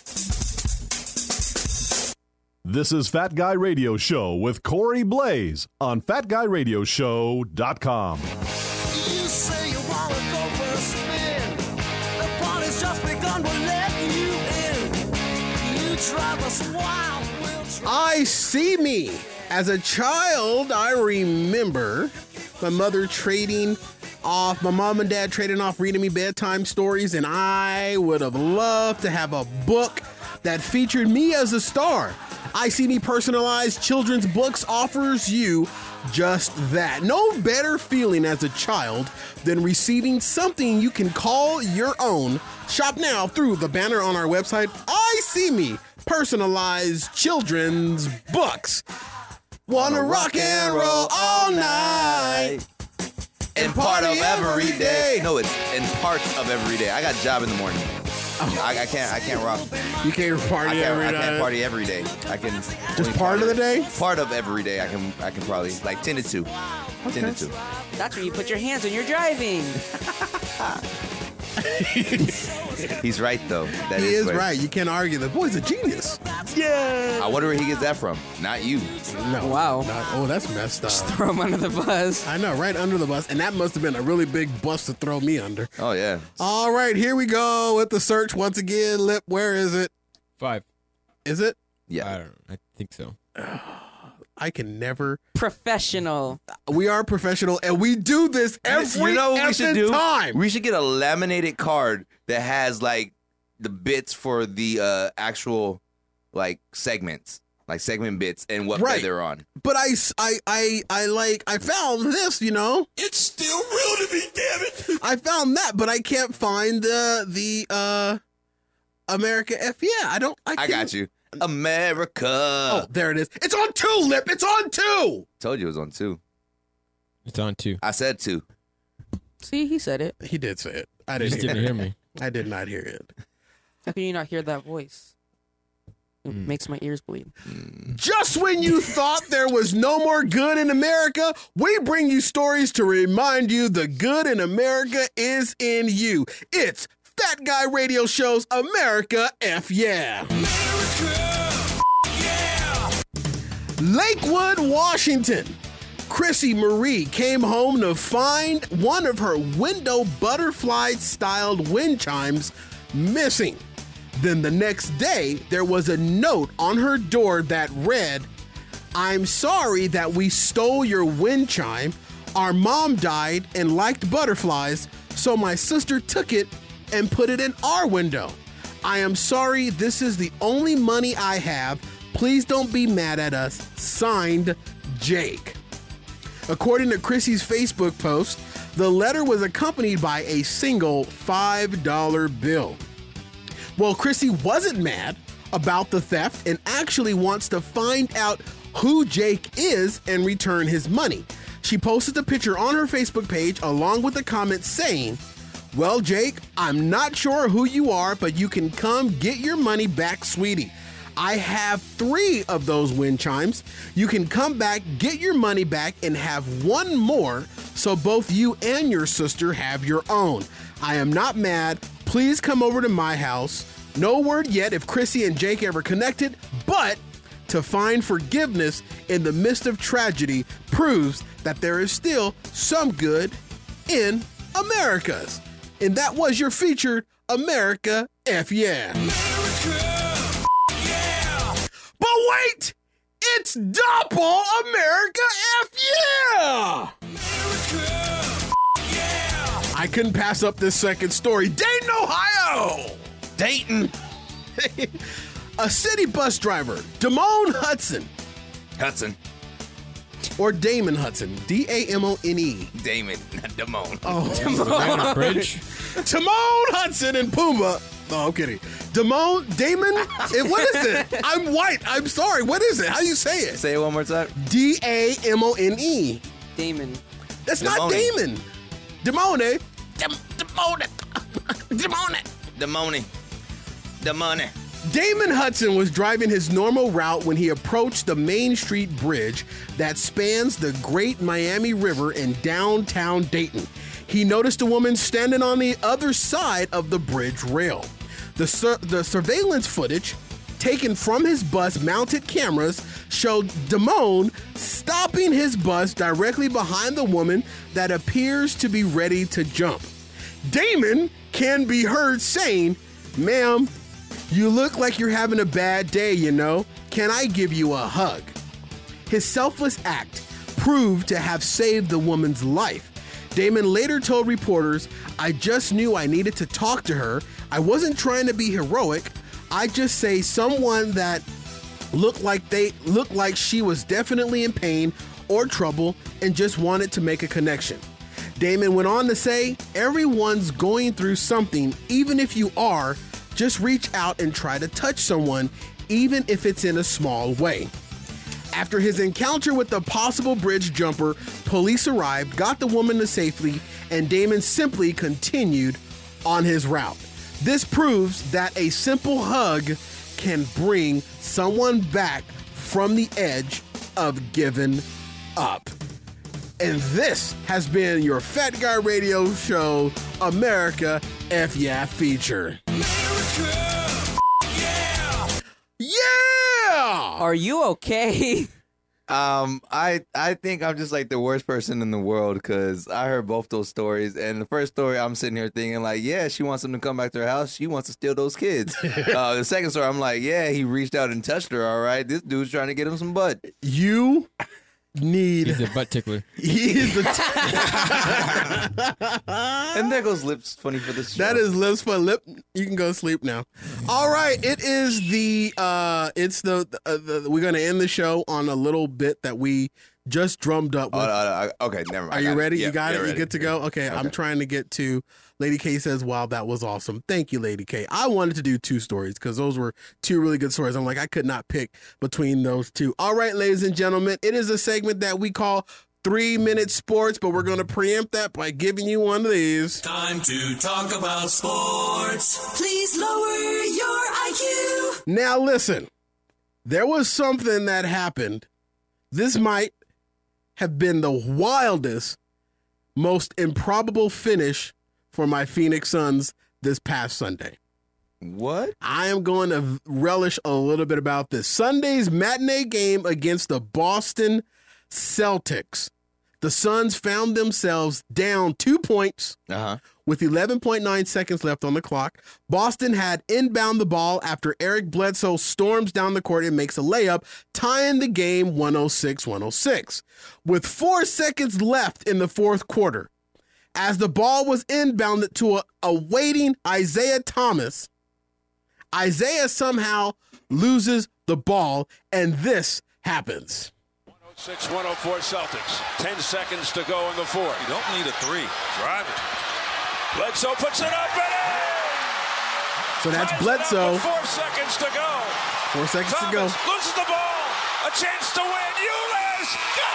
This is Fat Guy Radio Show with Corey Blaze on fat guy radio show dot com. You say you wanna go for a spin. The party's just begun, we're letting you in. You drive us wild, we'll drive. I see me. As a child, I remember my mother trading off, my mom and dad trading off reading me bedtime stories, and I would have loved to have a book that featured me as a star. I See Me Personalized Children's Books offers you just that. No better feeling as a child than receiving something you can call your own. Shop now through the banner on our website. I See Me Personalized Children's Books. Wanna rock and roll all night. And part of every day. No, it's in parts of every day. I got a job in the morning. I, I can't. I can't rock. You can't party I can't, every I day. can't party every day. I can. Just part of the day. Part of every day. I can. I can probably like ten to two. Okay. Ten to two. That's where you put your hands when you're driving. He's right though. That he is, is where- right. You can't argue. The boy's a genius. Yeah. I wonder where he gets that from. Not you. No. Wow. Not, oh, that's messed up. Just throw him under the bus. I know, right under the bus. And that must have been a really big bus to throw me under. Oh yeah. All right, here we go with the search once again. Lip, where is it? Five. Is it? Yeah. I don't know. I think so. I can never. Professional. We are professional, and we do this every you know what we should do? time. We should get a laminated card that has like the bits for the uh, actual like segments, like segment bits, and what Right. bed they're on. But I, I, I, I like, I found this, you know? It's still real to me, damn it. I found that, but I can't find the, the, uh, America F. Yeah, I don't, I, I can't- got you, America. Oh, there it is. It's on two, Lip. It's on two. Told you it was on two. It's on two. I said two. See, he said it. He did say it. I You didn't, just didn't hear me. I did not hear it. How can you not hear that voice? It Mm. makes my ears bleed. Just when you thought there was no more good in America, we bring you stories to remind you the good in America is in you. It's Fat Guy Radio Show's America F Yeah. Lakewood, Washington. Chrissy Marie came home to find one of her window butterfly-styled wind chimes missing. Then the next day, there was a note on her door that read, "I'm sorry that we stole your wind chime. Our mom died and liked butterflies, so my sister took it and put it in our window. I am sorry, this is the only money I have. Please don't be mad at us. Signed, Jake." According to Chrissy's Facebook post, the letter was accompanied by a single five dollar bill. Well, Chrissy wasn't mad about the theft and actually wants to find out who Jake is and return his money. She posted the picture on her Facebook page along with a comment saying, "Well, Jake, I'm not sure who you are, but you can come get your money back, sweetie. I have three of those wind chimes. You can come back, get your money back, and have one more so both you and your sister have your own. I am not mad. Please come over to my house. No word yet if Chrissy and Jake ever connected, but to find forgiveness in the midst of tragedy proves that there is still some good in America's." And that was your featured America F Yeah. But wait! It's Doppel America F Yeah! I couldn't pass up this second story. Dayton, Ohio! Dayton. A city bus driver, Damone Hudson, Hudson. or Damon Hudson, D A M O N E. Damon, not Damone. Oh, Damon Bridge. Timon Hudson and Pumbaa. Oh, I'm kidding. Damone, Damon, eh, what is it? I'm white. I'm sorry. What is it? How do you say it? Say it one more time. D A M O N E. Damon. That's not Damone. Damon. Damone. Dem- Damone. Damone. The money. The money. Damon Hudson was driving his normal route when he approached the Main Street Bridge that spans the Great Miami River in downtown Dayton. He noticed a woman standing on the other side of the bridge rail. The, sur- the surveillance footage taken from his bus-mounted cameras showed Damone stopping his bus directly behind the woman that appears to be ready to jump. Damon can be heard saying, "Ma'am, you look like you're having a bad day, you know. Can I give you a hug?" His selfless act proved to have saved the woman's life. Damon later told reporters, "I just knew I needed to talk to her. I wasn't trying to be heroic. I just say someone that looked like they looked like she was definitely in pain or trouble and just wanted to make a connection." Damon went on to say, "Everyone's going through something. Even if you are, just reach out and try to touch someone, even if it's in a small way." After his encounter with the possible bridge jumper, police arrived, got the woman to safety, and Damon simply continued on his route. This proves that a simple hug can bring someone back from the edge of giving up. And this has been your Fat Guy Radio Show America F Yeah feature. Yeah! Are you okay? Um, I I think I'm just like the worst person in the world because I heard both those stories. And the first story, I'm sitting here thinking like, yeah, she wants him to come back to her house. She wants to steal those kids. uh, the second story, I'm like, yeah, he reached out and touched her. All right, this dude's trying to get him some butt. You need. He's a butt tickler. He is the. T- and there goes Lips Funny for this show. That is Lips for Lip. You can go to sleep now. All right, it is the. uh It's the. Uh, the we're gonna end the show on a little bit that we just drummed up. With. Oh, uh, uh, okay, never mind. Are you ready? Yeah, you got yeah, it. ready. You good to go? Okay, Okay. I'm trying to get to. Lady K says, "Wow, that was awesome. Thank you, Lady K. I wanted to do two stories because those were two really good stories. I'm like, I could not pick between those two. All right, ladies and gentlemen, it is a segment that we call Three Minute Sports, but we're going to preempt that by giving you one of these. Time to talk about sports. Please lower your I Q. Now, listen, there was something that happened. This might have been the wildest, most improbable finish for my Phoenix Suns this past Sunday. What? I am going to relish a little bit about this. Sunday's matinee game against the Boston Celtics. The Suns found themselves down two points uh-huh. with eleven point nine seconds left on the clock. Boston had inbound the ball after Eric Bledsoe storms down the court and makes a layup, tying the game one oh six one oh six. With four seconds left in the fourth quarter, as the ball was inbounded to a, a waiting Isaiah Thomas, Isaiah somehow loses the ball, and this happens. one oh six one oh four Celtics. Ten seconds to go in the fourth. You don't need a three. Drive it. Bledsoe puts it up and in! So that's Ties it Bledsoe. up with Four seconds to go. Four seconds to Thomas go. loses the ball. A chance to win. Ulis!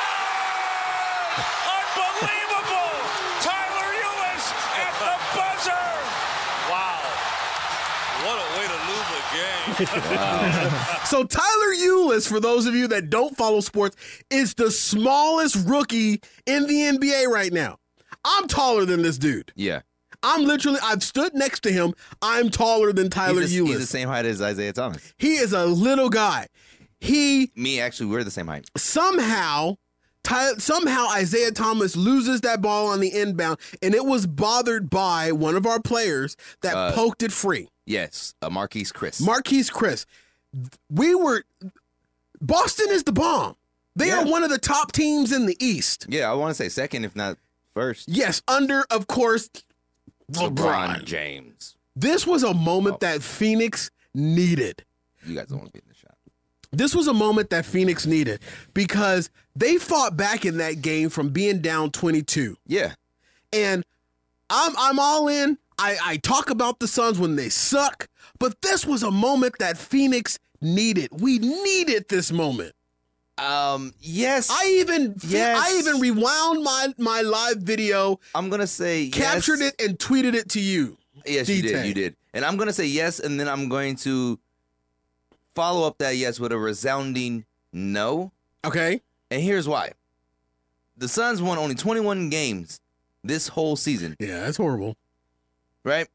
Good! Unbelievable! Tyler Ulis at the buzzer! Wow. What a way to lose a game. So Tyler Ulis, for those of you that don't follow sports, is the smallest rookie in the N B A right now. I'm taller than this dude. Yeah. I'm literally, I've stood next to him. I'm taller than Tyler he's the, Ulis. He's the same height as Isaiah Thomas. He is a little guy. He Me, actually, we're the same height. somehow, Ty, somehow Isaiah Thomas loses that ball on the inbound, and it was bothered by one of our players that Uh, poked it free. Yes, uh, Marquise Chris. Marquise Chris. We were, Boston is the bomb. They Yeah. are one of the top teams in the East. Yeah, I want to say second, if not first. Yes, under, of course, LeBron, LeBron. James. This was a moment that Phoenix needed. You guys don't want to be in the shot. This was a moment that Phoenix needed because they fought back in that game from being down twenty-two. Yeah. And I'm I'm all in. I, I talk about the Suns when they suck, but this was a moment that Phoenix needed. We needed this moment. Um. Yes. I even Yes. I even rewound my my live video, I'm gonna say captured yes. it, and tweeted it to you. Yes, you D-Tay. did. You did. And I'm gonna say yes, and then I'm going to follow up that yes with a resounding no. Okay. And here's why. The Suns won only twenty-one games this whole season. Yeah, that's horrible. Right?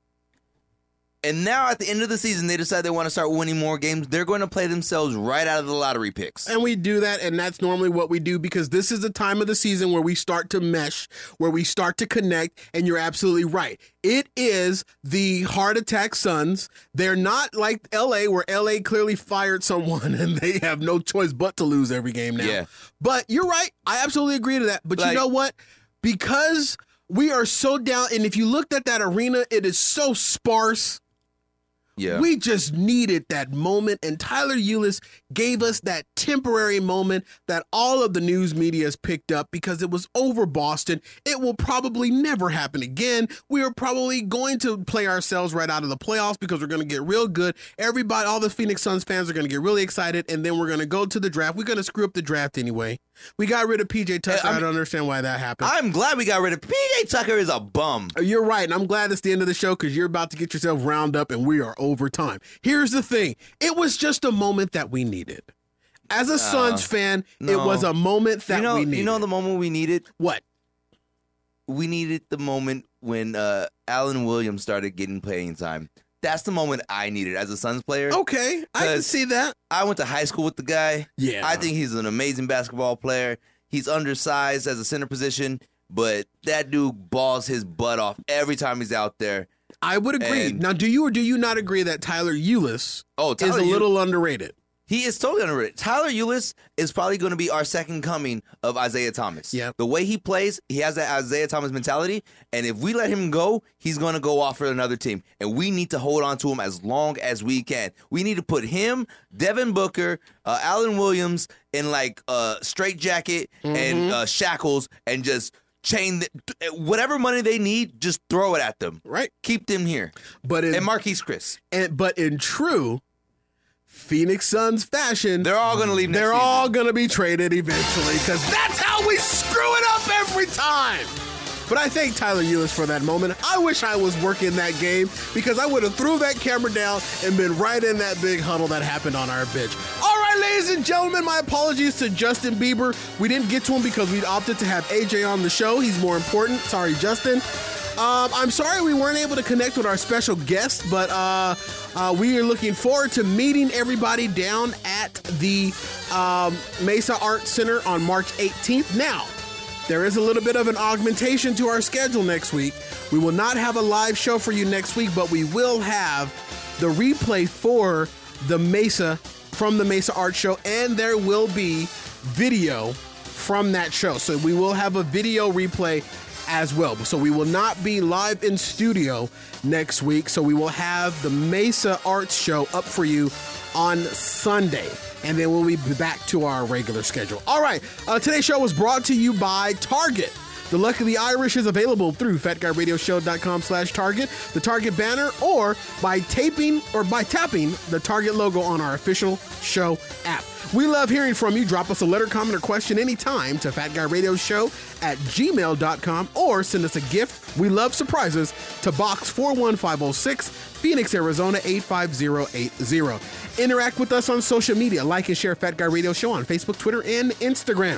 And now at the end of the season, they decide they want to start winning more games. They're going to play themselves right out of the lottery picks. And we do that, and that's normally what we do because this is the time of the season where we start to mesh, where we start to connect, and you're absolutely right. It is the heart attack Suns. They're not like L A, where L A clearly fired someone and they have no choice but to lose every game now. Yeah. But you're right. I absolutely agree to that. But Like- you know what? Because we are so down, and if you looked at that arena, it is so sparse. Yeah. We just needed that moment, and Tyler Ulis gave us that temporary moment that all of the news media has picked up because it was over Boston. It will probably never happen again. We are probably going to play ourselves right out of the playoffs because we're going to get real good. Everybody, all the Phoenix Suns fans are going to get really excited, and then we're going to go to the draft. We're going to screw up the draft anyway. We got rid of P J Tucker. I mean- I don't understand why that happened. I'm glad we got rid of P J Tucker is a bum. You're right, and I'm glad it's the end of the show because you're about to get yourself round up and we are over time. Here's the thing. It was just a moment that we needed. As a Suns fan, it no. was a moment that you know, we needed. You know the moment we needed? What? We needed the moment when uh, Allen Williams started getting playing time. That's the moment I needed as a Suns player. Okay, I can see that. I went to high school with the guy. Yeah. I think he's an amazing basketball player. He's undersized as a center position, but that dude balls his butt off every time he's out there. I would agree. And- now, do you or do you not agree that Tyler Ulis Oh, Tyler is a Ulis- little underrated? He is totally underrated. Tyler Ulis is probably going to be our second coming of Isaiah Thomas. Yeah. The way he plays, he has that Isaiah Thomas mentality, and if we let him go, he's going to go off for another team, and we need to hold on to him as long as we can. We need to put him, Devin Booker, uh, Allen Williams in like a uh, straight jacket Mm-hmm. and uh, shackles, and just chain the, whatever money they need, just throw it at them. Right. Keep them here. But in, And Marquise Chris. and but in true Phoenix Suns fashion, They're all going to leave next they're season. all going to be traded eventually because that's how we screw it up every time. But I thank Tyler Ulis for that moment. I wish I was working that game because I would have threw that camera down and been right in that big huddle that happened on our bench. All right, ladies and gentlemen, my apologies to Justin Bieber. We didn't get to him because we opted to have A J on the show. He's more important. Sorry, Justin. Um, I'm sorry we weren't able to connect with our special guest, but uh, uh, we are looking forward to meeting everybody down at the um, Mesa Art Center on March eighteenth. Now, there is a little bit of an augmentation to our schedule next week. We will not have a live show for you next week, but we will have the replay for the Mesa, from the Mesa Art Show, and there will be video from that show. So we will have a video replay as well. So we will not be live in studio next week. So we will have the Mesa Arts Show up for you on Sunday. And then we'll be back to our regular schedule. All right. Uh, today's show was brought to you by Target. The Luck of the Irish is available through fat guy radio show dot com slash Target, the Target banner, or by taping or by tapping the Target logo on our official show app. We love hearing from you. Drop us a letter, comment, or question anytime to fatguyradioshow at gmail dot com or send us a gift. We love surprises to Box four one five oh six, Phoenix, Arizona eight five zero eight zero. Interact with us on social media. Like and share Fat Guy Radio Show on Facebook, Twitter, and Instagram.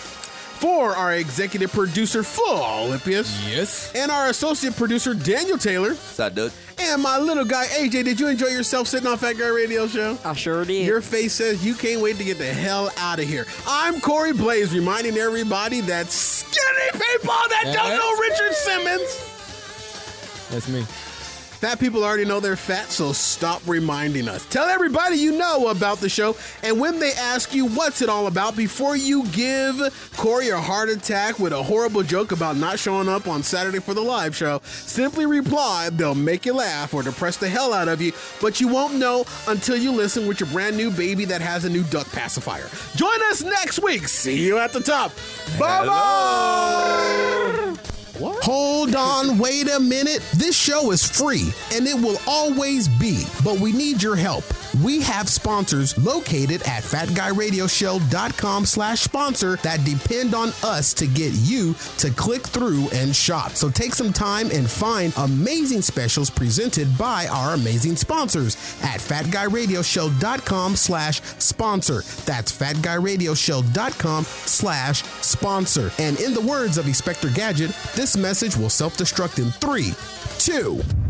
For our executive producer, Flo Olympius. Yes. And our associate producer, Daniel Taylor. What's up, dude? And my little guy, A J. Did you enjoy yourself sitting on Fat Guy Radio Show? I sure did. Your face says you can't wait to get the hell out of here. I'm Corey Blaze, reminding everybody that skinny people that Yeah, don't that's- know Richard Simmons. That's me. Fat people already know they're fat, so stop reminding us. Tell everybody you know about the show, and when they ask you what's it all about, before you give Corey a heart attack with a horrible joke about not showing up on Saturday for the live show, simply reply, they'll make you laugh or depress the hell out of you, but you won't know until you listen with your brand new baby that has a new duck pacifier. Join us next week. See you at the top. Bye-bye! What? Hold on, wait a minute. This show is free, and it will always be, but we need your help. We have sponsors located at fatguyradioshow.com slash sponsor that depend on us to get you to click through and shop. So take some time and find amazing specials presented by our amazing sponsors at fatguyradioshow.com slash sponsor. That's fatguyradioshow.com slash sponsor. And in the words of Inspector Gadget, this message will self-destruct in three, two,